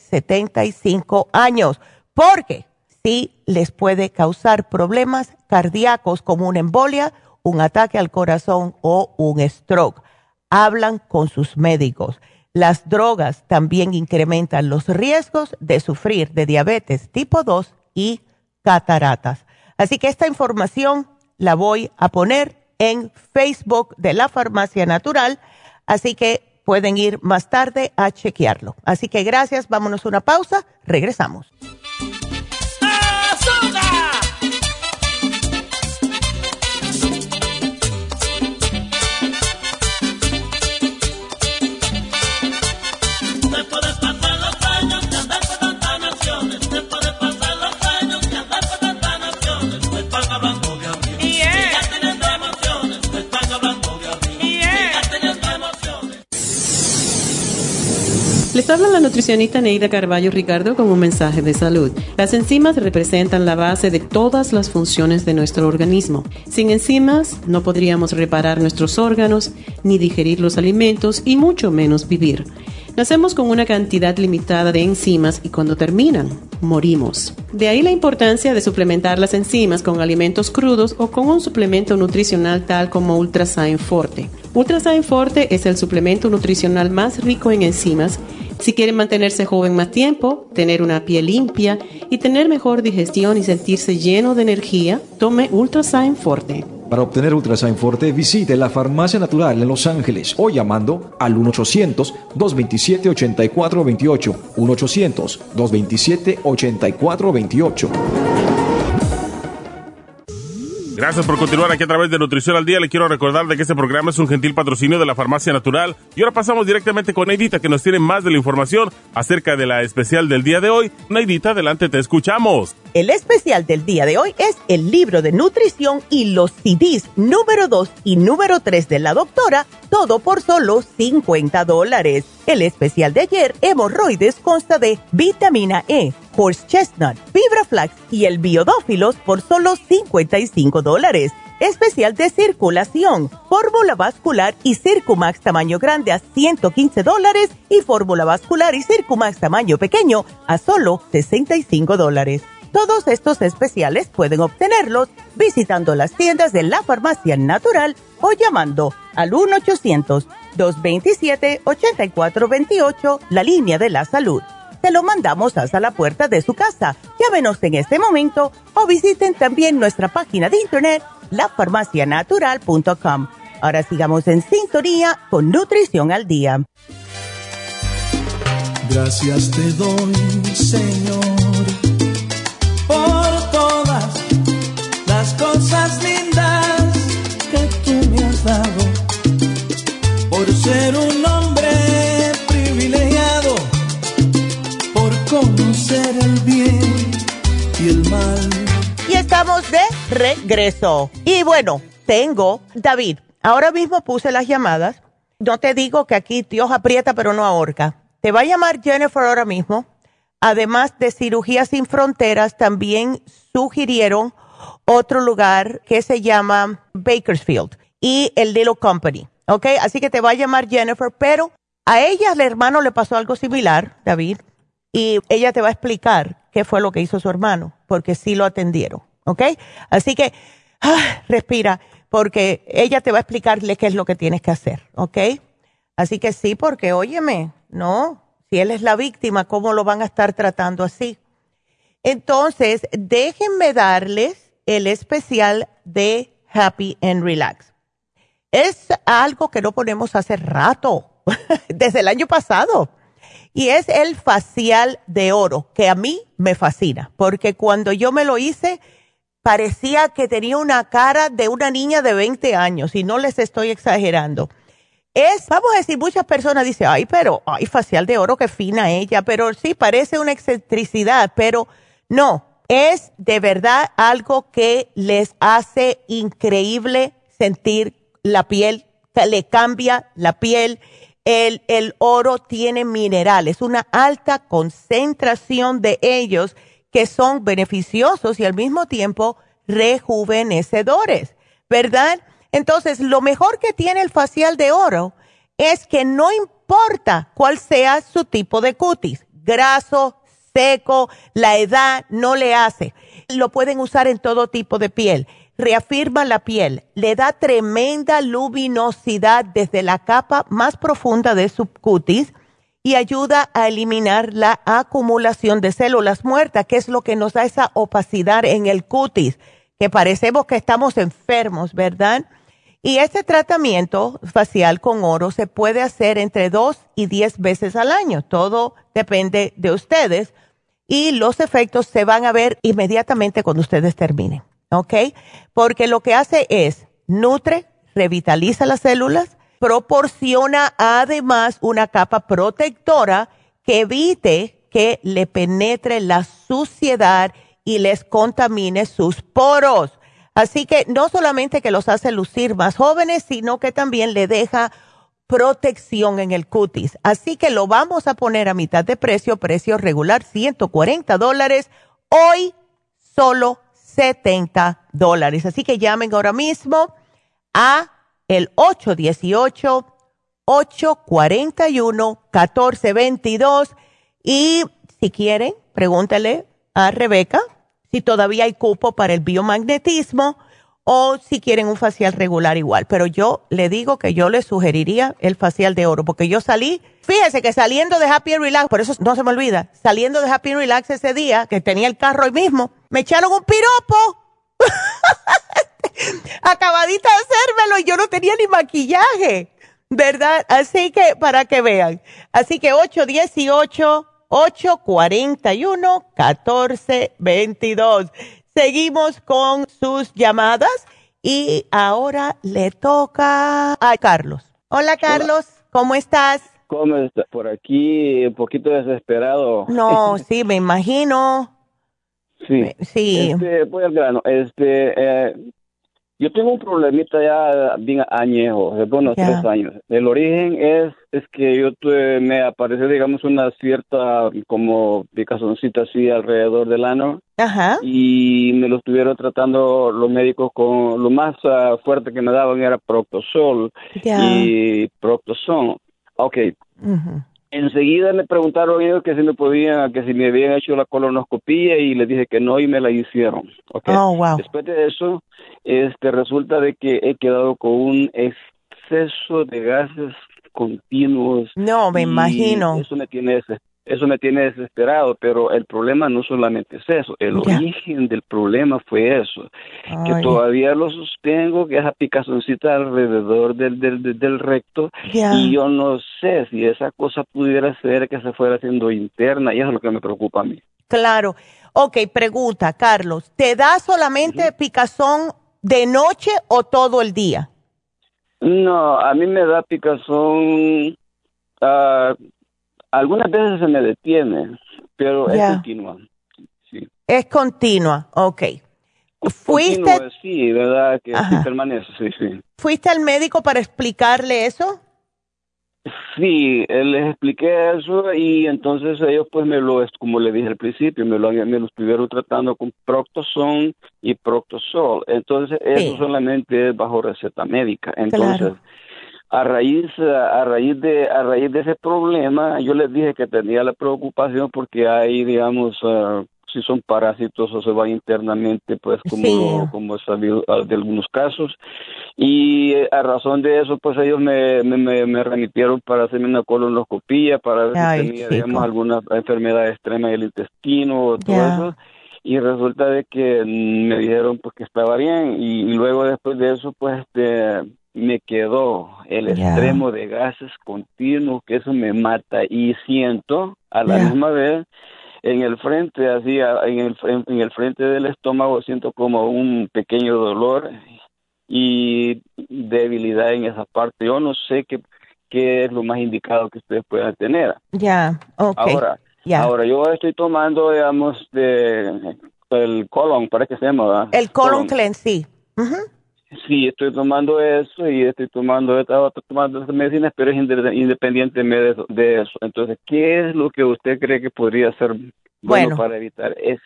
75 años, porque sí les puede causar problemas cardíacos como una embolia, un ataque al corazón o un stroke. Hablan con sus médicos. Las drogas también incrementan los riesgos de sufrir de diabetes tipo 2 y cataratas. Así que esta información la voy a poner en Facebook de la Farmacia Natural, así que pueden ir más tarde a chequearlo. Así que gracias, vámonos a una pausa, regresamos. Les habla la nutricionista Neida Carballo Ricardo con un mensaje de salud. Las enzimas representan la base de todas las funciones de nuestro organismo. Sin enzimas no podríamos reparar nuestros órganos, ni digerir los alimentos y mucho menos vivir. Nacemos con una cantidad limitada de enzimas y cuando terminan, morimos. De ahí la importancia de suplementar las enzimas con alimentos crudos o con un suplemento nutricional tal como Ultrasign Forte. Ultrasign Forte es el suplemento nutricional más rico en enzimas. Si quieren mantenerse joven más tiempo, tener una piel limpia y tener mejor digestión y sentirse lleno de energía, tome Ultrasign Forte. Para obtener Ultrasign Forte, visite la Farmacia Natural en Los Ángeles o llamando al 1-800-227-8428. 1-800-227-8428. Gracias por continuar aquí a través de Nutrición al Día. Le quiero recordar de que este programa es un gentil patrocinio de la Farmacia Natural. Y ahora pasamos directamente con Neidita, que nos tiene más de la información acerca de la especial del día de hoy. Neidita, adelante, te escuchamos. El especial del día de hoy es el libro de nutrición y los CDs número 2 y número 3 de la doctora, todo por solo $50. El especial de ayer, hemorroides, consta de vitamina E, horse chestnut, fibra flax y el biodófilos por solo $55. Especial de circulación, fórmula vascular y Circumax tamaño grande a $115 y fórmula vascular y Circumax tamaño pequeño a solo $65. Todos estos especiales pueden obtenerlos visitando las tiendas de la Farmacia Natural o llamando al 1-800-227-8428, la línea de la salud. Se lo mandamos hasta la puerta de su casa. Llámenos en este momento o visiten también nuestra página de internet, lafarmacianatural.com. Ahora sigamos en sintonía con Nutrición al Día. Gracias te doy, Señor, por todas las cosas lindas que tú me has dado, por ser un hombre privilegiado, por conocer el bien y el mal. Y estamos de regreso. Y bueno, David, ahora mismo puse las llamadas. No te digo que aquí Dios aprieta pero no ahorca. Te va a llamar Jennifer ahora mismo. Además de Cirugía Sin Fronteras, también sugirieron otro lugar que se llama Bakersfield y el Little Company, ¿ok? Así que te va a llamar Jennifer, pero a ella, al hermano, le pasó algo similar, David, y ella te va a explicar qué fue lo que hizo su hermano, porque sí lo atendieron, ¿ok? Así que respira, porque ella te va a explicarle qué es lo que tienes que hacer, ¿ok? Así que sí, porque óyeme, no, si él es la víctima, ¿cómo lo van a estar tratando así? Entonces, déjenme darles el especial de Happy and Relax. Es algo que no ponemos hace rato, desde el año pasado. Y es el facial de oro, que a mí me fascina, porque cuando yo me lo hice, parecía que tenía una cara de una niña de 20 años, y no les estoy exagerando. Vamos a decir, muchas personas dicen, facial de oro, qué fina ella, pero sí, parece una excentricidad, pero no, es de verdad algo que les hace increíble sentir la piel, que le cambia la piel. El oro tiene minerales, una alta concentración de ellos que son beneficiosos y al mismo tiempo rejuvenecedores, ¿verdad? Entonces, lo mejor que tiene el facial de oro es que no importa cuál sea su tipo de cutis, graso, seco, la edad no le hace. Lo pueden usar en todo tipo de piel. Reafirma la piel, le da tremenda luminosidad desde la capa más profunda de su cutis y ayuda a eliminar la acumulación de células muertas, que es lo que nos da esa opacidad en el cutis, que parecemos que estamos enfermos, ¿verdad? Y este tratamiento facial con oro se puede hacer entre 2 y 10 veces al año. Todo depende de ustedes y los efectos se van a ver inmediatamente cuando ustedes terminen, ¿ok? Porque lo que hace es nutre, revitaliza las células, proporciona además una capa protectora que evite que le penetre la suciedad y les contamine sus poros. Así que no solamente que los hace lucir más jóvenes, sino que también le deja protección en el cutis. Así que lo vamos a poner a mitad de precio regular, $140. Hoy solo $70. Así que llamen ahora mismo a el 818-841-1422 y si quieren, pregúntale a Rebeca si todavía hay cupo para el biomagnetismo o si quieren un facial regular igual. Pero yo le digo que yo le sugeriría el facial de oro, porque yo fíjese que saliendo de Happy and Relax, por eso no se me olvida, saliendo de Happy and Relax ese día, que tenía el carro ahí mismo, me echaron un piropo. Acabadita de hacérmelo y yo no tenía ni maquillaje, ¿verdad? Así que, para que vean. Así que 818-841-1422. Seguimos con sus llamadas y ahora le toca a Carlos. Hola, Carlos. Hola. ¿Cómo estás? ¿Cómo estás? Por aquí un poquito desesperado. No, sí, me imagino. Sí. Sí. Voy al grano. Yo tengo un problemita ya bien añejo, de unos 3 años. El origen es que yo me apareció, digamos, una cierta como picazoncita así alrededor del ano. Ajá. Y me lo estuvieron tratando los médicos con lo más fuerte que me daban era Proctosol y Proctoson. Ok. enseguida me preguntaron ellos que si me habían hecho la colonoscopia y les dije que no y me la hicieron. ¿Okay? Oh, wow. Después de eso, resulta de que he quedado con un exceso de gases continuos. No, me imagino. Eso me tiene desesperado, pero el problema no solamente es eso, el origen del problema fue eso, que todavía lo sostengo, que esa picazoncita alrededor del recto, y yo no sé si esa cosa pudiera ser que se fuera haciendo interna, y eso es lo que me preocupa a mí. Claro. Ok, pregunta, Carlos, ¿te da solamente picazón de noche o todo el día? No, a mí me da picazón, algunas veces se me detiene, pero es continua. Sí. Es continua, ok. ¿Fuiste? Continua, sí, verdad que sí permanece, sí. ¿Fuiste al médico para explicarle eso? Sí, les expliqué eso y entonces ellos pues como le dije al principio, me lo estuvieron tratando con Proctozón y Proctosol. Entonces eso solamente es bajo receta médica. Entonces, a raíz de ese problema, yo les dije que tenía la preocupación porque hay, digamos, si son parásitos o se van internamente, pues como he sabido de algunos casos. Y a razón de eso, pues ellos me remitieron para hacerme una colonoscopia para ver si tenía, digamos, alguna enfermedad extrema del intestino, todo eso. Y resulta de que me dijeron pues que estaba bien y luego después de eso, pues me quedó el extremo de gases continuos, que eso me mata y siento a la misma vez en el frente, así en el frente del estómago siento como un pequeño dolor y debilidad en esa parte. Yo no sé qué es lo más indicado que ustedes puedan tener. Ahora yo estoy tomando, digamos, el colon, parece que se llama, ¿verdad? El colon cleanse, sí. Sí, estoy tomando eso y estoy tomando estas medicinas, pero es independientemente de eso. Entonces, ¿qué es lo que usted cree que podría ser bueno para evitar eso?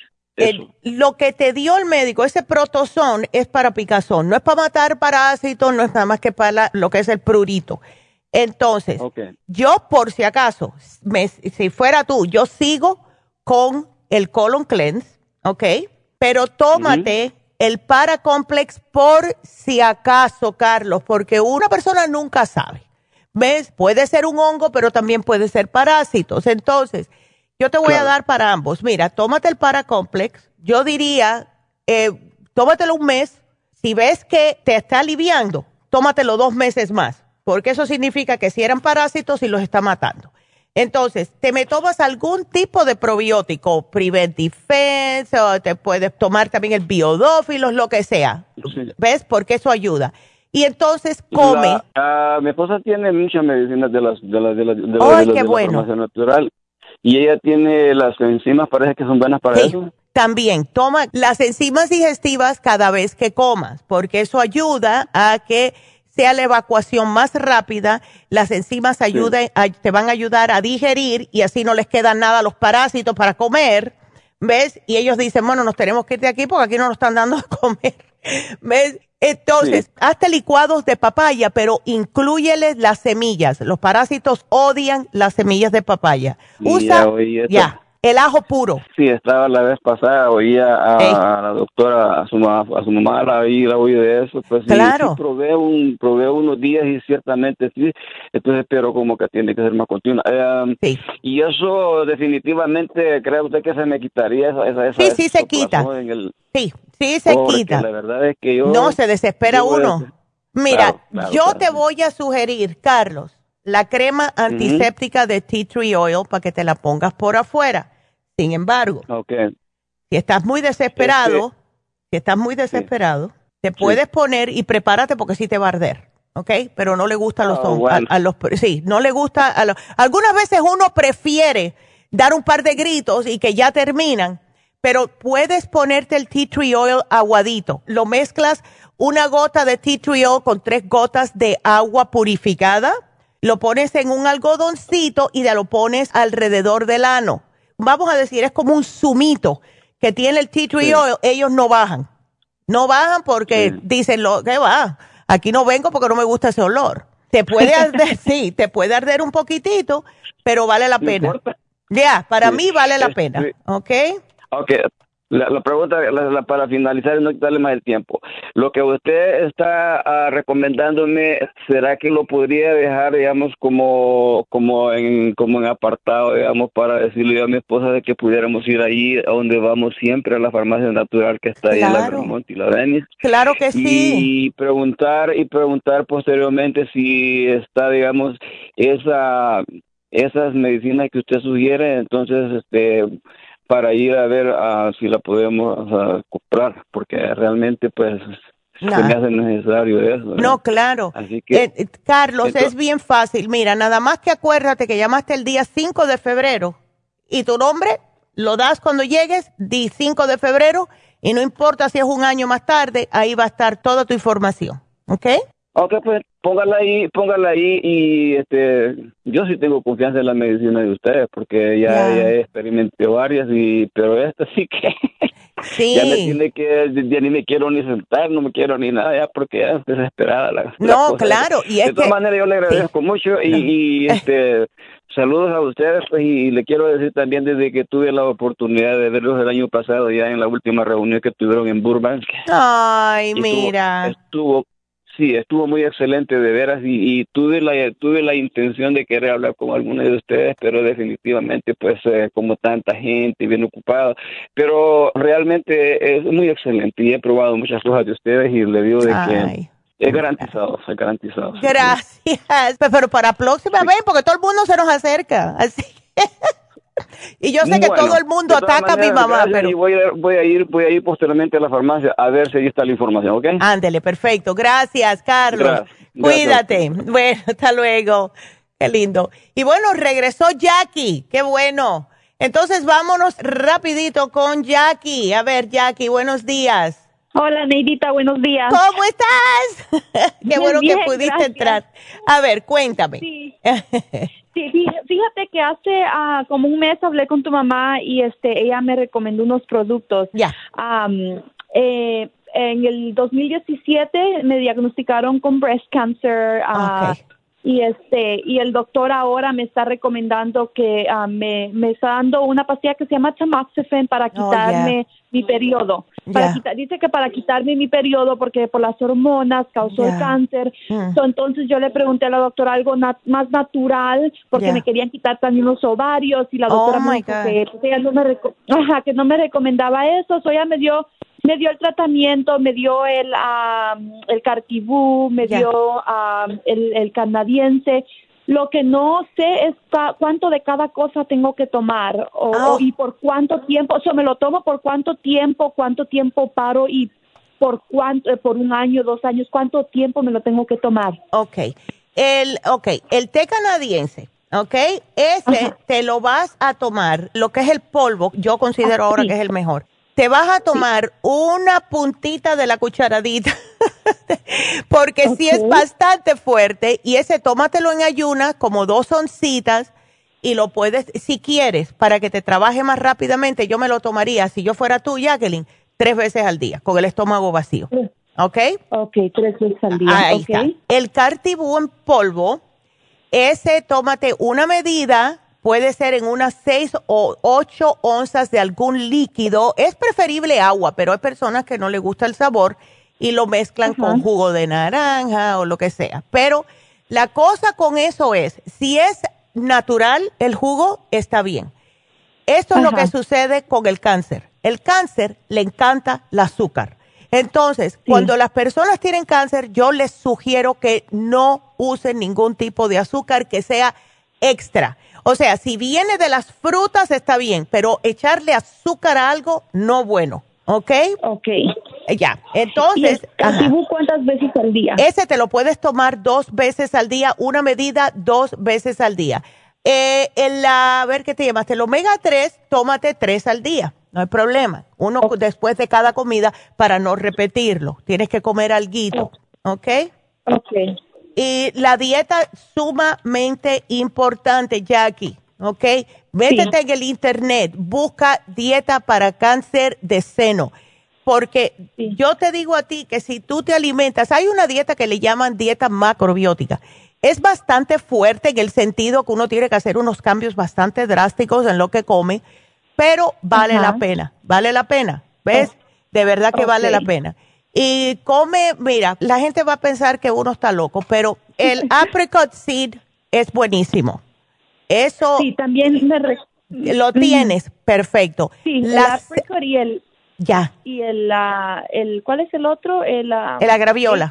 Lo que te dio el médico, ese Proctozón, es para picazón. No es para matar parásitos, no es nada más que para lo que es el prurito. Entonces, yo por si acaso, si fuera tú, yo sigo con el colon cleanse, ¿ok? Pero tómate el Paracomplex por si acaso, Carlos, porque una persona nunca sabe. ¿Ves? Puede ser un hongo, pero también puede ser parásitos. Entonces, yo te voy a dar para ambos. Mira, tómate el Paracomplex. Yo diría, tómatelo un mes. Si ves que te está aliviando, tómatelo 2 meses más, porque eso significa que si eran parásitos y los está matando. Entonces, me tomas algún tipo de probiótico, Prevent Defense, o te puedes tomar también el Biodófilos, lo que sea. ¿Ves? Porque eso ayuda. Y entonces come. Mi esposa tiene muchas medicinas de la farmacia natural. Y ella tiene las enzimas, parece que son buenas para eso. También toma las enzimas digestivas cada vez que comas, porque eso ayuda a que sea la evacuación más rápida. Las enzimas te van a ayudar a digerir y así no les queda nada a los parásitos para comer, ¿ves? Y ellos dicen, bueno, nos tenemos que ir de aquí porque aquí no nos están dando a comer, ¿ves? Entonces, hazte licuados de papaya, pero inclúyeles las semillas. Los parásitos odian las semillas de papaya. Usa el ajo puro. Sí, estaba la vez pasada, oía a la doctora, a su mamá la oí de eso. Pues claro. Sí, probé unos días y ciertamente sí, entonces, pero como que tiene que ser más continua. Y eso definitivamente, ¿cree usted que se me quitaría esa Sí, se quita. Sí, se quita. La verdad es que no, se desespera uno. Mira, yo te voy a sugerir, Carlos, la crema antiséptica de Tea Tree Oil para que te la pongas por afuera. Sin embargo, si estás muy desesperado, te puedes poner y prepárate porque sí te va a arder, ¿ok? Pero no le gusta a los no le gusta algunas veces uno prefiere dar un par de gritos y que ya terminan, pero puedes ponerte el Tea Tree Oil aguadito. Lo mezclas una gota de Tea Tree Oil con 3 gotas de agua purificada, lo pones en un algodoncito y te lo pones alrededor del ano. Vamos a decir, es como un zumito que tiene el Tea Tree Oil. Ellos no bajan. No bajan porque dicen, ¿qué va? Aquí no vengo porque no me gusta ese olor. Te puede arder, sí, te puede arder un poquitito, pero vale la pena. Ya, para mí vale la pena, ¿ok? Ok. La pregunta para finalizar y no quitarle más el tiempo. Lo que usted está recomendándome, ¿será que lo podría dejar, digamos, como en apartado, digamos, para decirle a mi esposa de que pudiéramos ir ahí a donde vamos siempre, a la farmacia natural que está ahí en la Vermont y la Venice? Claro que sí. Y preguntar posteriormente si está, digamos, esas medicinas que usted sugiere, entonces, para ir a ver si la podemos comprar, porque realmente pues se me hace necesario eso, ¿verdad? No, claro. Así que, Carlos, es bien fácil. Mira, nada más que acuérdate que llamaste el día 5 de febrero y tu nombre lo das cuando llegues, di 5 de febrero y no importa si es un año más tarde, ahí va a estar toda tu información, ¿ok? Ok, pues póngala ahí y yo sí tengo confianza en la medicina de ustedes porque ya experimenté varias pero esta sí que ya me tiene que, ya ni me quiero ni sentar, no me quiero ni nada ya porque ya es desesperada la cosa. Claro, y es de todas maneras yo le agradezco mucho y saludos a ustedes pues, y le quiero decir también desde que tuve la oportunidad de verlos el año pasado ya en la última reunión que tuvieron en Burbank. Ay, mira. Estuvo muy excelente de veras y tuve la intención de querer hablar con algunos de ustedes, pero definitivamente pues como tanta gente bien ocupada, pero realmente es muy excelente y he probado muchas cosas de ustedes y le digo de que es garantizado. Gracias, pero para la próxima vez porque todo el mundo se nos acerca, así. Y yo sé que todo el mundo ataca a mi mamá, pero... Y voy a ir posteriormente a la farmacia a ver si ahí está la información, ¿ok? Ándele, perfecto. Gracias, Carlos. Cuídate. Bueno, hasta luego. Qué lindo. Y bueno, regresó Jackie. Qué bueno. Entonces, vámonos rapidito con Jackie. A ver, Jackie, buenos días. Hola, Neidita, buenos días. ¿Cómo estás? Qué bueno que pudiste entrar. A ver, cuéntame. Sí, fíjate que hace como un mes hablé con tu mamá y ella me recomendó unos productos. En el 2017 me diagnosticaron con breast cancer. Y el doctor ahora me está recomendando que me está dando una pastilla que se llama tamoxifen para quitarme mi periodo. Dice que para quitarme mi periodo porque por las hormonas causó el cáncer. Entonces yo le pregunté a la doctora algo más natural porque me querían quitar también los ovarios y la doctora me dijo que ella no me recomendaba eso. Ella me dio el tratamiento, me dio el Cartibú, me dio el canadiense. Lo que no sé es cuánto de cada cosa tengo que tomar y por cuánto tiempo. O sea, me lo tomo por cuánto tiempo paro y por un año, 2 años, cuánto tiempo me lo tengo que tomar. El té canadiense. Ese te lo vas a tomar, lo que es el polvo, yo considero ahora que es el mejor. Te vas a tomar una puntita de la cucharadita, porque sí es bastante fuerte, y ese tómatelo en ayunas, como 2 oncitas, y lo puedes, si quieres, para que te trabaje más rápidamente, yo me lo tomaría, si yo fuera tú, Jacqueline, 3 veces al día, con el estómago vacío. ¿Ok? 3 veces al día. Ahí está. El Cartibú en polvo, ese tómate una medida. Puede ser en unas 6 o 8 onzas de algún líquido. Es preferible agua, pero hay personas que no les gusta el sabor y lo mezclan con jugo de naranja o lo que sea. Pero la cosa con eso es, si es natural el jugo, está bien. Esto es lo que sucede con el cáncer. El cáncer le encanta el azúcar. Entonces, cuando las personas tienen cáncer, yo les sugiero que no usen ningún tipo de azúcar que sea extra. O sea, si viene de las frutas está bien, pero echarle azúcar a algo, no bueno, ¿ok? Ya, entonces... ¿Y cuántas veces al día? Ese te lo puedes tomar 2 veces al día, una medida 2 veces al día. A ver, ¿qué te llamaste? El omega 3, tómate 3 al día, no hay problema. Uno después de cada comida para no repetirlo. Tienes que comer alguito, ¿ok? Y la dieta sumamente importante, Jackie, ¿ok? Métete en el internet, busca dieta para cáncer de seno, porque yo te digo a ti que si tú te alimentas, hay una dieta que le llaman dieta macrobiótica. Es bastante fuerte en el sentido que uno tiene que hacer unos cambios bastante drásticos en lo que come, pero vale la pena, ¿ves? De verdad que vale la pena. Y come, mira, la gente va a pensar que uno está loco, pero el apricot seed es buenísimo. Eso. Sí, también lo tienes, perfecto. Sí, el apricot y el. Ya. Y el ¿cuál es el otro? El agraviola.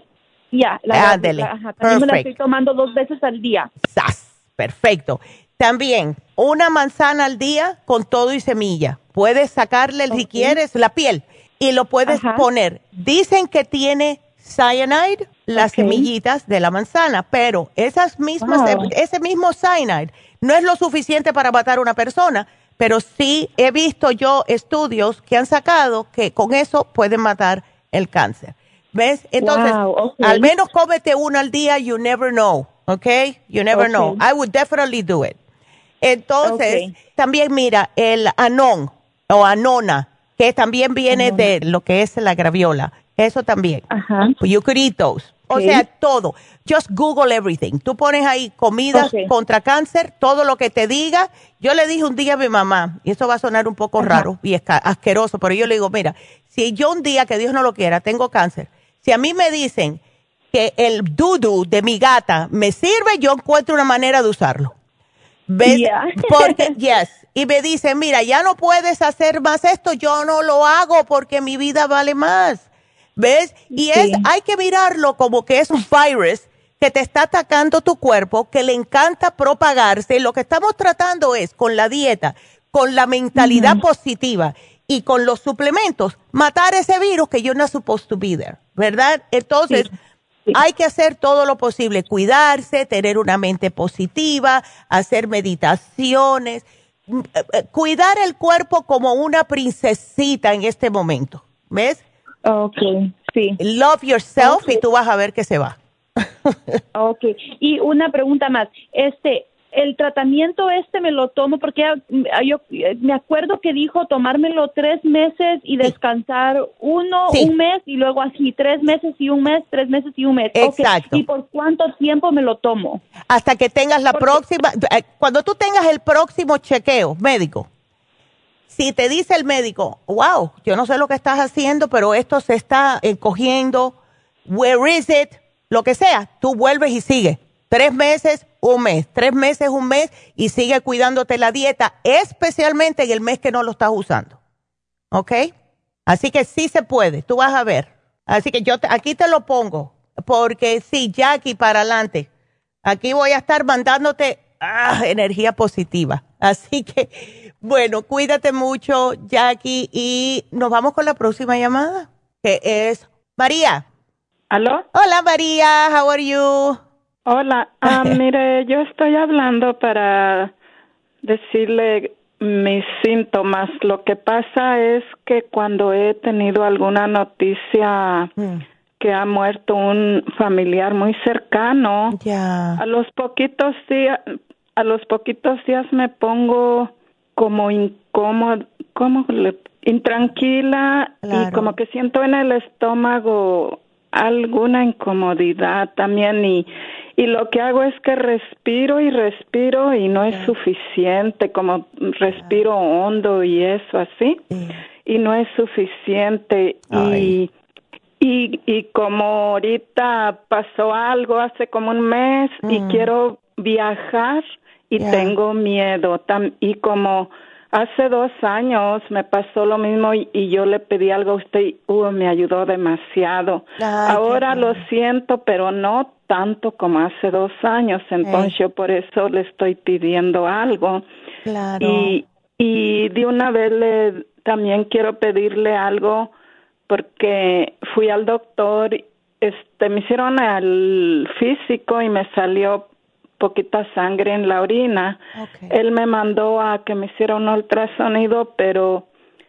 Ya, ándele. También me la estoy tomando 2 veces al día. Perfecto. También, una manzana al día con todo y semilla. Puedes sacarle, si quieres, la piel y lo puedes poner. Dicen que tiene cyanide, las semillitas de la manzana, pero esas mismas, ese mismo cyanide no es lo suficiente para matar a una persona, pero sí he visto yo estudios que han sacado que con eso pueden matar el cáncer. ¿Ves? Entonces, al menos cómete uno al día, you never know, ¿ok? You never know. I would definitely do it. Entonces, también mira, el anón o anona, que también viene de lo que es la graviola, eso también. You could eat those. O sea, todo. Just Google everything. Tú pones ahí comidas contra cáncer, todo lo que te diga. Yo le dije un día a mi mamá, y eso va a sonar un poco raro y asqueroso, pero yo le digo, mira, si yo un día, que Dios no lo quiera, tengo cáncer, si a mí me dicen que el doo-doo de mi gata me sirve, yo encuentro una manera de usarlo. ¿Ves? Porque, y me dicen, mira, ya no puedes hacer más esto, yo no lo hago porque mi vida vale más. ¿Ves? Y hay que mirarlo como que es un virus que te está atacando tu cuerpo, que le encanta propagarse. Lo que estamos tratando es, con la dieta, con la mentalidad positiva y con los suplementos, matar ese virus que you're not supposed to be there, ¿verdad? Entonces, hay que hacer todo lo posible, cuidarse, tener una mente positiva, hacer meditaciones, cuidar el cuerpo como una princesita en este momento, ¿ves? Sí. Love yourself y tú vas a ver que se va. Y una pregunta más. El tratamiento me lo tomo porque yo me acuerdo que dijo tomármelo 3 meses y descansar un mes y luego así 3 meses y un mes, 3 meses y un mes. Exacto. ¿Y por cuánto tiempo me lo tomo? Hasta que tengas la próxima, cuando tú tengas el próximo chequeo médico. Si te dice el médico, wow, yo no sé lo que estás haciendo, pero esto se está encogiendo, where is it, lo que sea, tú vuelves y sigues. 3 meses, un mes, 3 meses, un mes, y sigue cuidándote la dieta, especialmente en el mes que no lo estás usando. ¿Ok? Así que sí se puede, tú vas a ver. Así que yo aquí te lo pongo, porque sí, Jackie, para adelante. Aquí voy a estar mandándote energía positiva. Así que, bueno, cuídate mucho, Jackie, y nos vamos con la próxima llamada, que es María. ¿Aló? Hola, María, how are you? Hola, mire, yo estoy hablando para decirle mis síntomas. Lo que pasa es que cuando he tenido alguna noticia que ha muerto un familiar muy cercano, a los poquitos días me pongo como incómoda, intranquila, y como que siento en el estómago alguna incomodidad también, y lo que hago es que respiro y no es suficiente, como respiro hondo y eso así, y no es suficiente. Y como ahorita pasó algo hace como un mes y quiero viajar y tengo miedo, y como hace 2 años me pasó lo mismo y yo le pedí algo a usted y me ayudó demasiado. Ahora lo siento, pero no tanto como hace 2 años, entonces yo por eso le estoy pidiendo algo. Y de una vez también quiero pedirle algo, porque fui al doctor, me hicieron el físico y me salió poquita sangre en la orina. Él me mandó a que me hiciera un ultrasonido, pero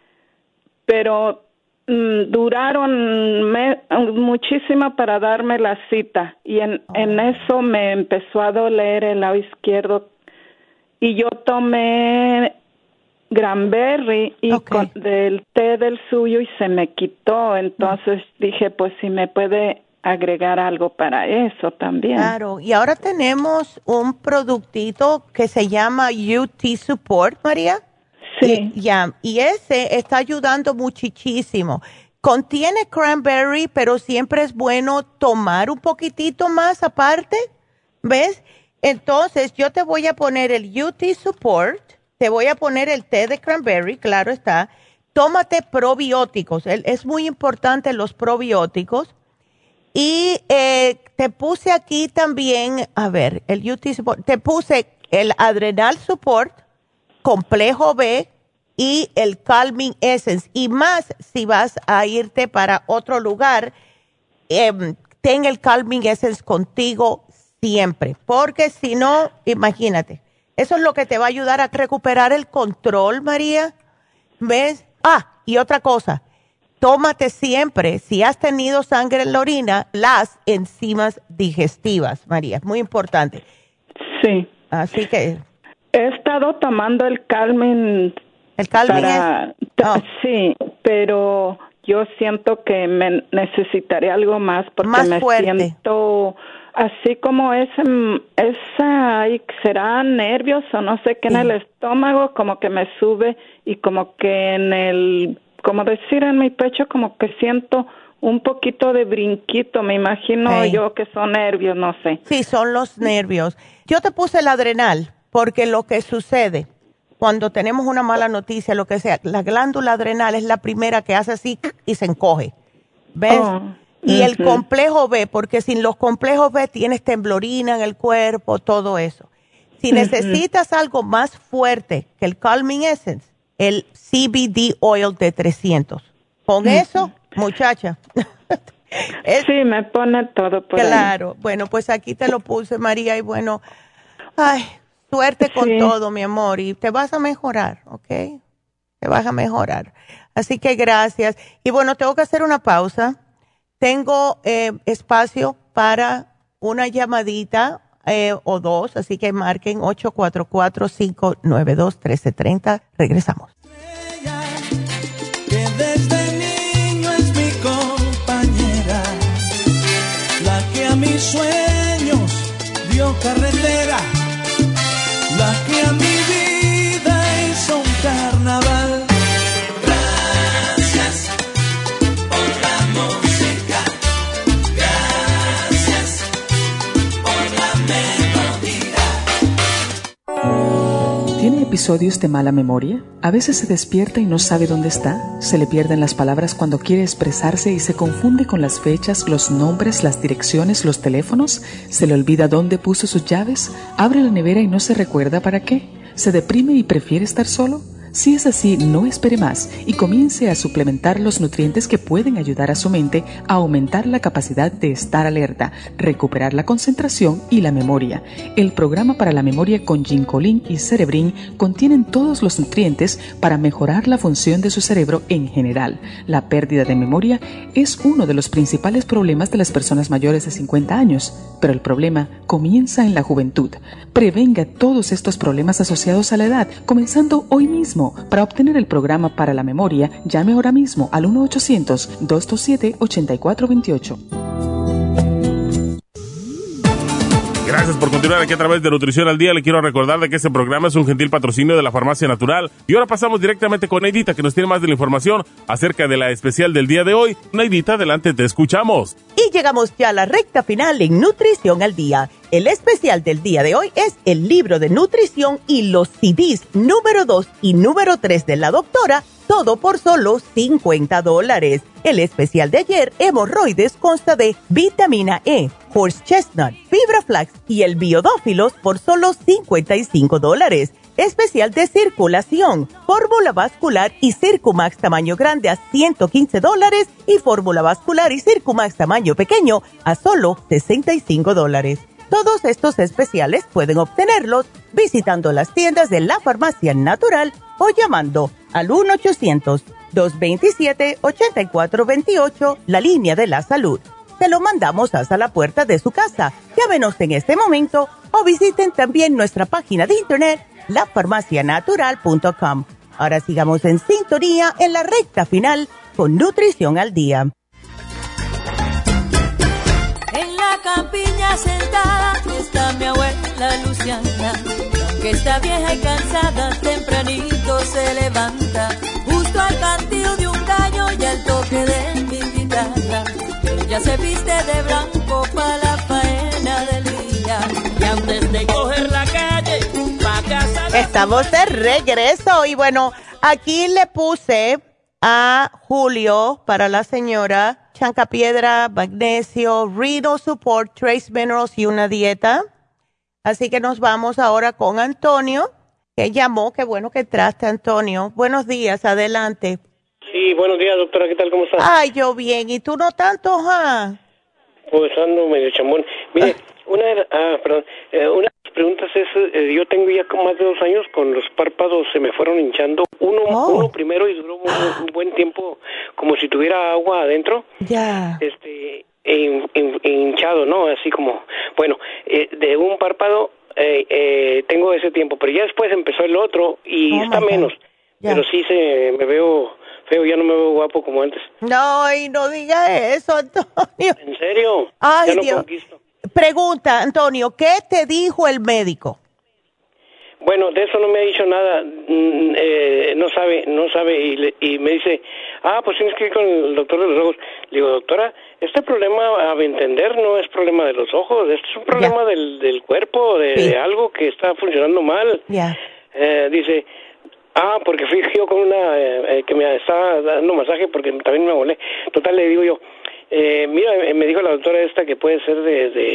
duraron muchísimo para darme la cita, y en eso me empezó a doler el lado izquierdo, y yo tomé Granberry del té del suyo y se me quitó. Entonces dije, pues si me puede agregar algo para eso también. Claro, y ahora tenemos un productito que se llama UT Support, María. Sí. Y ese está ayudando muchísimo. Contiene cranberry, pero siempre es bueno tomar un poquitito más aparte, ¿ves? Entonces, yo te voy a poner el UT Support, te voy a poner el té de cranberry, claro está. Tómate probióticos, es muy importante los probióticos. Y te puse aquí también, a ver, el UT Support, te puse el Adrenal Support, Complejo B y el Calming Essence. Y más, si vas a irte para otro lugar, ten el Calming Essence contigo siempre. Porque si no, imagínate, eso es lo que te va a ayudar a recuperar el control, María. ¿Ves? Y otra cosa. Tómate siempre, si has tenido sangre en la orina, las enzimas digestivas, María. Es muy importante. Sí. Así que... He estado tomando el Calming. ¿El Calming Sí, pero yo siento que me necesitaré algo más porque más me fuerte. Siento así como será nervios o no sé qué en el estómago, como que me sube y como que en mi pecho como que siento un poquito de brinquito, me imagino yo que son nervios, no sé. Sí, son los nervios. Yo te puse el Adrenal porque lo que sucede cuando tenemos una mala noticia, lo que sea, la glándula adrenal es la primera que hace así y se encoge, ¿ves? Y el complejo B, porque sin los complejos B tienes temblorina en el cuerpo, todo eso. Si necesitas algo más fuerte que el Calming Essence, el CBD Oil de 300. Con eso, muchacha. Sí, me pone todo por Claro. ahí. Bueno, pues aquí te lo puse, María, y bueno, suerte con todo, mi amor, y te vas a mejorar, ¿ok? Te vas a mejorar. Así que gracias. Y bueno, tengo que hacer una pausa. Tengo espacio para una llamadita o dos, así que marquen 844-592-1330. Regresamos. Que desde niño es mi compañera, la que a mis sueños dio carretera, la que a mi vida hizo un carnaval. Gracias por la música, gracias por la melodía. ¿Tiene episodios de mala memoria? A veces se despierta y no sabe dónde está, se le pierden las palabras cuando quiere expresarse y se confunde con las fechas, los nombres, las direcciones, los teléfonos, se le olvida dónde puso sus llaves, abre la nevera y no se recuerda para qué, se deprime y prefiere estar solo. Si es así, no espere más y comience a suplementar los nutrientes que pueden ayudar a su mente a aumentar la capacidad de estar alerta, recuperar la concentración y la memoria. El programa para la memoria con Ginkolin y Cerebrin contienen todos los nutrientes para mejorar la función de su cerebro en general. La pérdida de memoria es uno de los principales problemas de las personas mayores de 50 años, pero el problema comienza en la juventud. Prevenga todos estos problemas asociados a la edad, comenzando hoy mismo. Para obtener el programa para la memoria, llame ahora mismo al 1-800-227-8428. Gracias por continuar aquí a través de Nutrición al Día. Le quiero recordar de que este programa es un gentil patrocinio de la Farmacia Natural. Y ahora pasamos directamente con Neidita, que nos tiene más de la información acerca de la especial del día de hoy. Neidita, adelante, te escuchamos. Y llegamos ya a la recta final en Nutrición al Día. El especial del día de hoy es el libro de nutrición y los CDs número 2 y número 3 de la doctora, todo por solo $50. El especial de ayer, hemorroides, consta de vitamina E, horse chestnut, fibra flax y el biodófilos por solo $55. Especial de circulación, fórmula vascular y Circumax tamaño grande a $115 y fórmula vascular y Circumax tamaño pequeño a solo $65. Todos estos especiales pueden obtenerlos visitando las tiendas de la Farmacia Natural o llamando al 1-800-227-8428, la línea de la salud. Se lo mandamos hasta la puerta de su casa. Llámenos en este momento o visiten también nuestra página de internet, lafarmacianatural.com. Ahora sigamos en sintonía en la recta final con Nutrición al Día. campiña sentada está mi abuela Luciana. Que está vieja y cansada, tempranito se levanta, justo al cantillo de un gallo y al toque de mi guitarra. Ella se viste de blanco para la faena del día. Y antes de coger la calle, pa' casa. Estamos de regreso y bueno, aquí le puse a Julio para la señora chancapiedra, magnesio, renal support, trace minerals y una dieta. Así que nos vamos ahora con Antonio, que llamó. Qué bueno que entraste, Antonio. Buenos días, adelante. Sí, buenos días, doctora. ¿Qué tal? ¿Cómo estás? Ay, yo bien. ¿Y tú no tanto, Pues ando medio chambón. Mire, una de las preguntas es, yo tengo ya más de 2 años con los párpados, se me fueron hinchando. Uno primero y duró un buen tiempo, como si tuviera agua adentro. Ya. Hinchado, ¿no? Así como, bueno, de un párpado tengo ese tiempo, pero ya después empezó el otro y está menos. Pero sí me veo feo, ya no me veo guapo como antes. No, y no diga eso, Antonio. ¿En serio? Ay, ya no Dios. conquisto. Pregunta, Antonio, ¿qué te dijo el médico? Bueno, de eso no me ha dicho nada, no sabe y me dice, pues tienes que ir con el doctor de los ojos. Le digo, doctora, este problema, a mi entender, no es problema de los ojos, este es un problema del cuerpo, de algo que está funcionando mal. Dice, porque fui yo con una que me estaba dando masaje porque también me volé. Total, le digo yo, mira, me dijo la doctora esta que puede ser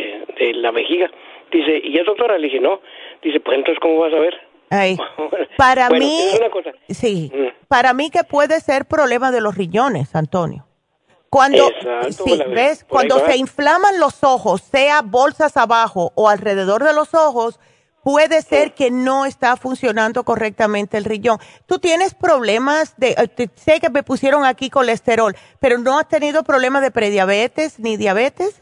de la vejiga. Dice, ¿y es doctora? Le dije, no. Dice, pues entonces, ¿cómo vas a ver? Ay, para bueno, mí, es una cosa. Sí, para mí que puede ser problema de los riñones, Antonio. Cuando, exacto, sí, ¿ves? Cuando se inflaman los ojos, sea bolsas abajo o alrededor de los ojos, puede ser que no está funcionando correctamente el riñón. Tú tienes problemas sé que me pusieron aquí colesterol, pero ¿no has tenido problemas de prediabetes ni diabetes?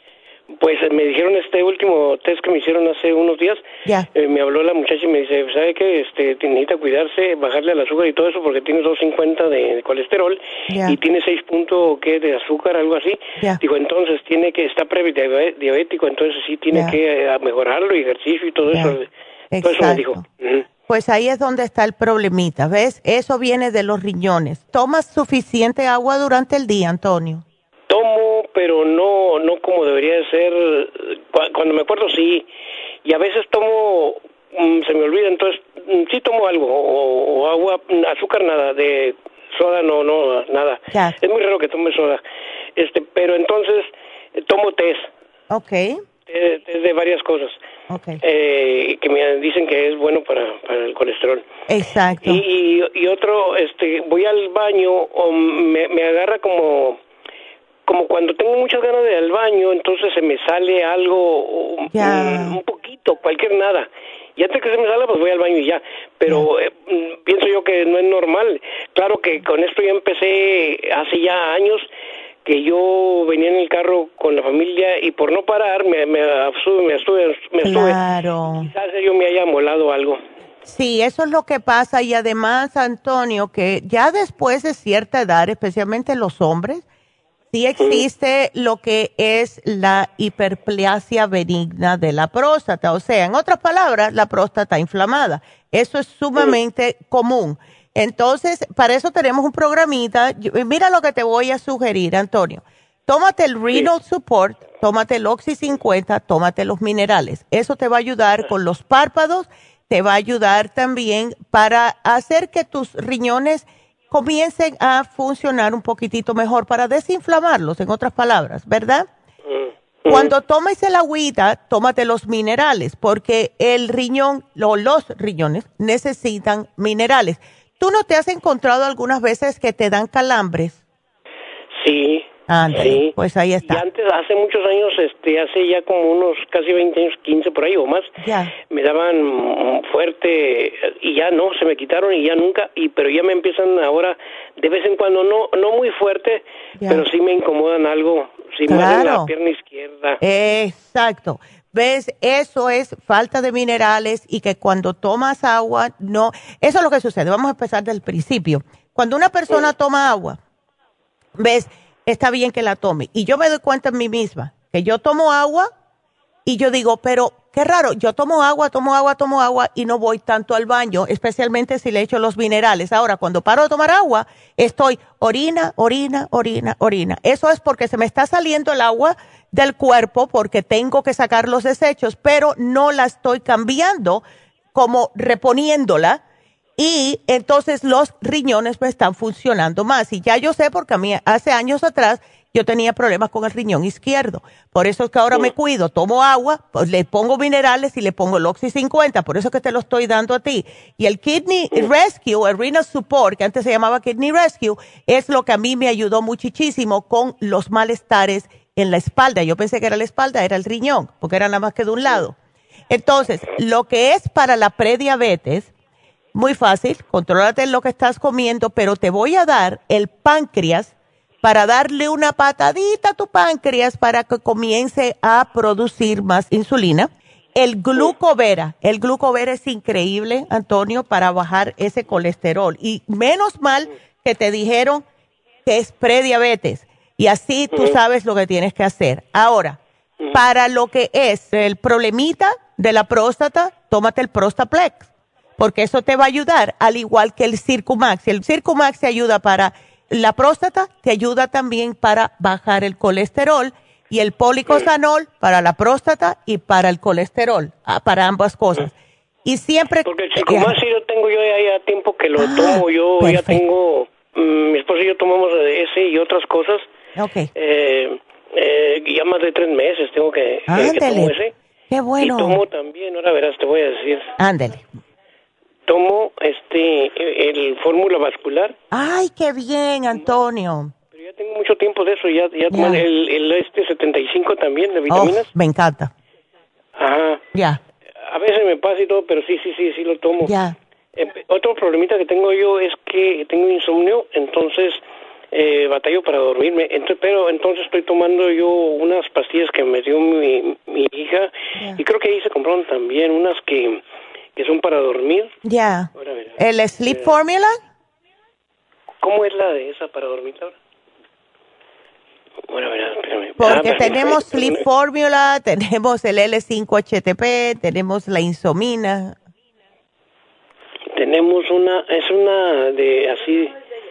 Pues me dijeron este último test que me hicieron hace unos días, me habló la muchacha y me dice, ¿sabe qué? Necesita cuidarse, bajarle al azúcar y todo eso porque tiene 250 de colesterol y tiene 6 puntos de azúcar, algo así. Digo, entonces está prediabético, entonces sí tiene que mejorarlo, ejercicio y todo eso. Todo eso me dijo. Pues ahí es donde está el problemita, ¿ves? Eso viene de los riñones. ¿Tomas suficiente agua durante el día, Antonio? Tomo, pero no como debería de ser. Cuando me acuerdo, sí. Y a veces tomo, se me olvida, entonces sí tomo algo. O agua, azúcar nada, de soda no, nada. Es muy raro que tome soda. Pero entonces tomo test. Okay. Test de varias cosas. Okay. Que me dicen que es bueno para el colesterol. Exacto. Y otro, voy al baño, me agarra como cuando tengo muchas ganas de ir al baño, entonces se me sale algo, un poquito, cualquier nada. Y antes que se me salga, pues voy al baño y ya. Pero pienso yo que no es normal. Claro que con esto ya empecé hace ya años, que yo venía en el carro con la familia y por no parar me estuve. Claro. Quizás yo me haya molado algo. Sí, eso es lo que pasa. Y además, Antonio, que ya después de cierta edad, especialmente los hombres, sí existe lo que es la hiperplasia benigna de la próstata. O sea, en otras palabras, la próstata inflamada. Eso es sumamente común. Entonces, para eso tenemos un programita. Mira lo que te voy a sugerir, Antonio. Tómate el Renal Support, tómate el Oxy 50, tómate los minerales. Eso te va a ayudar con los párpados, te va a ayudar también para hacer que tus riñones comiencen a funcionar un poquitito mejor, para desinflamarlos, en otras palabras, ¿verdad? Cuando tomes el agüita, tómate los minerales, porque el riñón, los riñones necesitan minerales. ¿Tú no te has encontrado algunas veces que te dan calambres? Sí. Sí. Pues ahí está. Y antes, hace muchos años, hace ya como unos casi 20 años, 15 por ahí o más, me daban fuerte y ya no, se me quitaron y ya nunca, pero ya me empiezan ahora de vez en cuando, no muy fuerte, pero sí me incomodan algo, más en la pierna izquierda. Exacto. ¿Ves? Eso es falta de minerales y que cuando tomas agua, no, eso es lo que sucede. Vamos a empezar del principio. Cuando una persona toma agua, ¿ves? Está bien que la tome. Y yo me doy cuenta en mí misma que yo tomo agua y yo digo, pero qué raro, yo tomo agua y no voy tanto al baño, especialmente si le echo los minerales. Ahora, cuando paro de tomar agua, estoy orina. Eso es porque se me está saliendo el agua del cuerpo porque tengo que sacar los desechos, pero no la estoy cambiando como reponiéndola. Y entonces los riñones me están funcionando más. Y ya yo sé porque a mí hace años atrás yo tenía problemas con el riñón izquierdo. Por eso es que ahora me cuido, tomo agua, pues le pongo minerales y le pongo el Oxy 50. Por eso es que te lo estoy dando a ti. Y el Kidney Rescue, el Renal Support, que antes se llamaba Kidney Rescue, es lo que a mí me ayudó muchísimo con los malestares en la espalda. Yo pensé que era la espalda, era el riñón, porque era nada más que de un lado. Entonces, lo que es para la prediabetes, muy fácil, contrólate lo que estás comiendo, pero te voy a dar el páncreas para darle una patadita a tu páncreas para que comience a producir más insulina. El glucovera es increíble, Antonio, para bajar ese colesterol. Y menos mal que te dijeron que es prediabetes. Y así tú sabes lo que tienes que hacer. Ahora, para lo que es el problemita de la próstata, tómate el Prostaplex, porque eso te va a ayudar, al igual que el Circumax. El Circumax te ayuda para la próstata, te ayuda también para bajar el colesterol, y el Policosanol para la próstata y para el colesterol, para ambas cosas. Y siempre... Porque el Circumax sí lo tengo yo ya tiempo que lo tomo, yo perfecto. Ya tengo, mi esposo y yo tomamos ese y otras cosas. Okay. Ya más de 3 meses tengo que tomo ese. Qué bueno. Y tomo también, ahora verás, te voy a decir. Ándale. Tomo el fórmula vascular. Ay, qué bien, Antonio. Pero ya tengo mucho tiempo de eso, ya tomo el 75 también, de vitaminas. Me encanta. Ajá. Ya. A veces me pasa y todo, pero sí lo tomo. Ya. Otro problemita que tengo yo es que tengo insomnio, entonces batallo para dormirme. Pero entonces estoy tomando yo unas pastillas que me dio mi hija, y creo que ahí se compraron también unas que son para dormir. Ya. ¿El Sleep Formula? ¿Cómo es la de esa para dormir ahora? Bueno, espérame. Porque tenemos Sleep Formula, tenemos el L5-HTP, tenemos la insomina. Tenemos es una de así.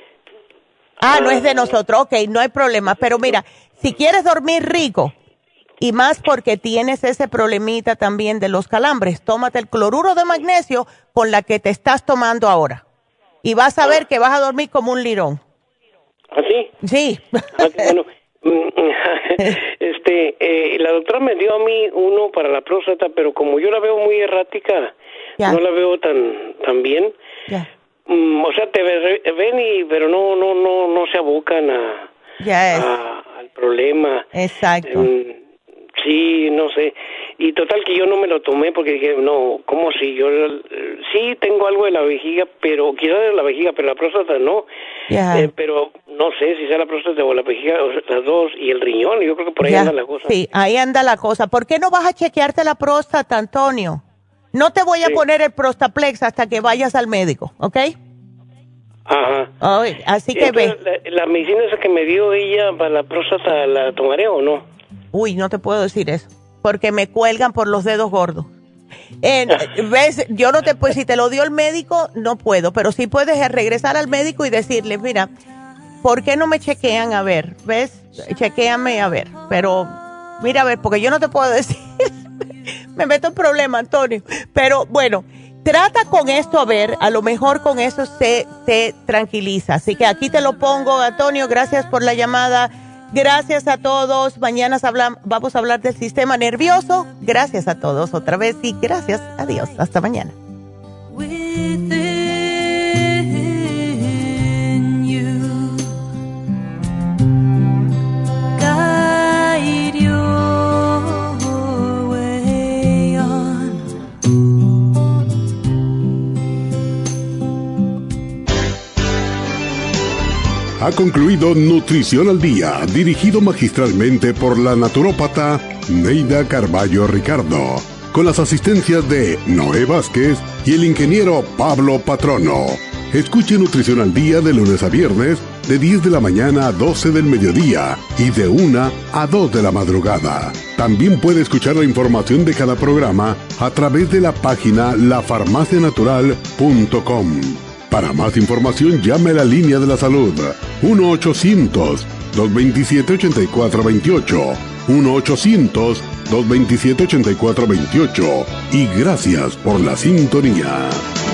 No es de nosotros, ok, no hay problema. Pero mira, si quieres dormir rico, y más porque tienes ese problemita también de los calambres, tómate el cloruro de magnesio con la que te estás tomando ahora. Y vas a ver que vas a dormir como un lirón. ¿Ah, sí? Sí. Bueno, la doctora me dio a mí uno para la próstata, pero como yo la veo muy errática, no la veo tan bien. Ya. O sea, te ven pero no se abocan al problema. Exacto. Sí, no sé. Y total que yo no me lo tomé porque dije, no, ¿cómo si? Yo sí tengo algo de la vejiga, pero quizás de la vejiga, pero la próstata no. Pero no sé si sea la próstata o la vejiga, o las dos, y el riñón, yo creo que por ahí anda la cosa. Sí, ahí anda la cosa. ¿Por qué no vas a chequearte la próstata, Antonio? No te voy a poner el Prostaplex hasta que vayas al médico, ¿ok? Ajá. Así que ve. ¿La medicina esa que me dio ella para la próstata la tomaré o no? Uy, no te puedo decir eso, porque me cuelgan por los dedos gordos. ¿Ves? Yo no te puedo, si te lo dio el médico, no puedo, pero sí puedes regresar al médico y decirle, mira, ¿por qué no me chequean? A ver, ¿ves? Chequéame a ver, pero mira, a ver, porque yo no te puedo decir. Me meto en problema, Antonio. Pero bueno, trata con esto, a ver, a lo mejor con eso te tranquiliza. Así que aquí te lo pongo, Antonio, gracias por la llamada. Gracias a todos. Mañana vamos a hablar del sistema nervioso. Gracias a todos otra vez y gracias. Adiós. Hasta mañana. Ha concluido Nutrición al Día, dirigido magistralmente por la naturópata Neida Carballo Ricardo, con las asistencias de Noé Vázquez y el ingeniero Pablo Patrono. Escuche Nutrición al Día de lunes a viernes de 10 de la mañana a 12 del mediodía y de 1 a 2 de la madrugada. También puede escuchar la información de cada programa a través de la página lafarmacianatural.com. Para más información, llame a la línea de la salud 1-800-227-8428. 1-800-227-8428. Y gracias por la sintonía.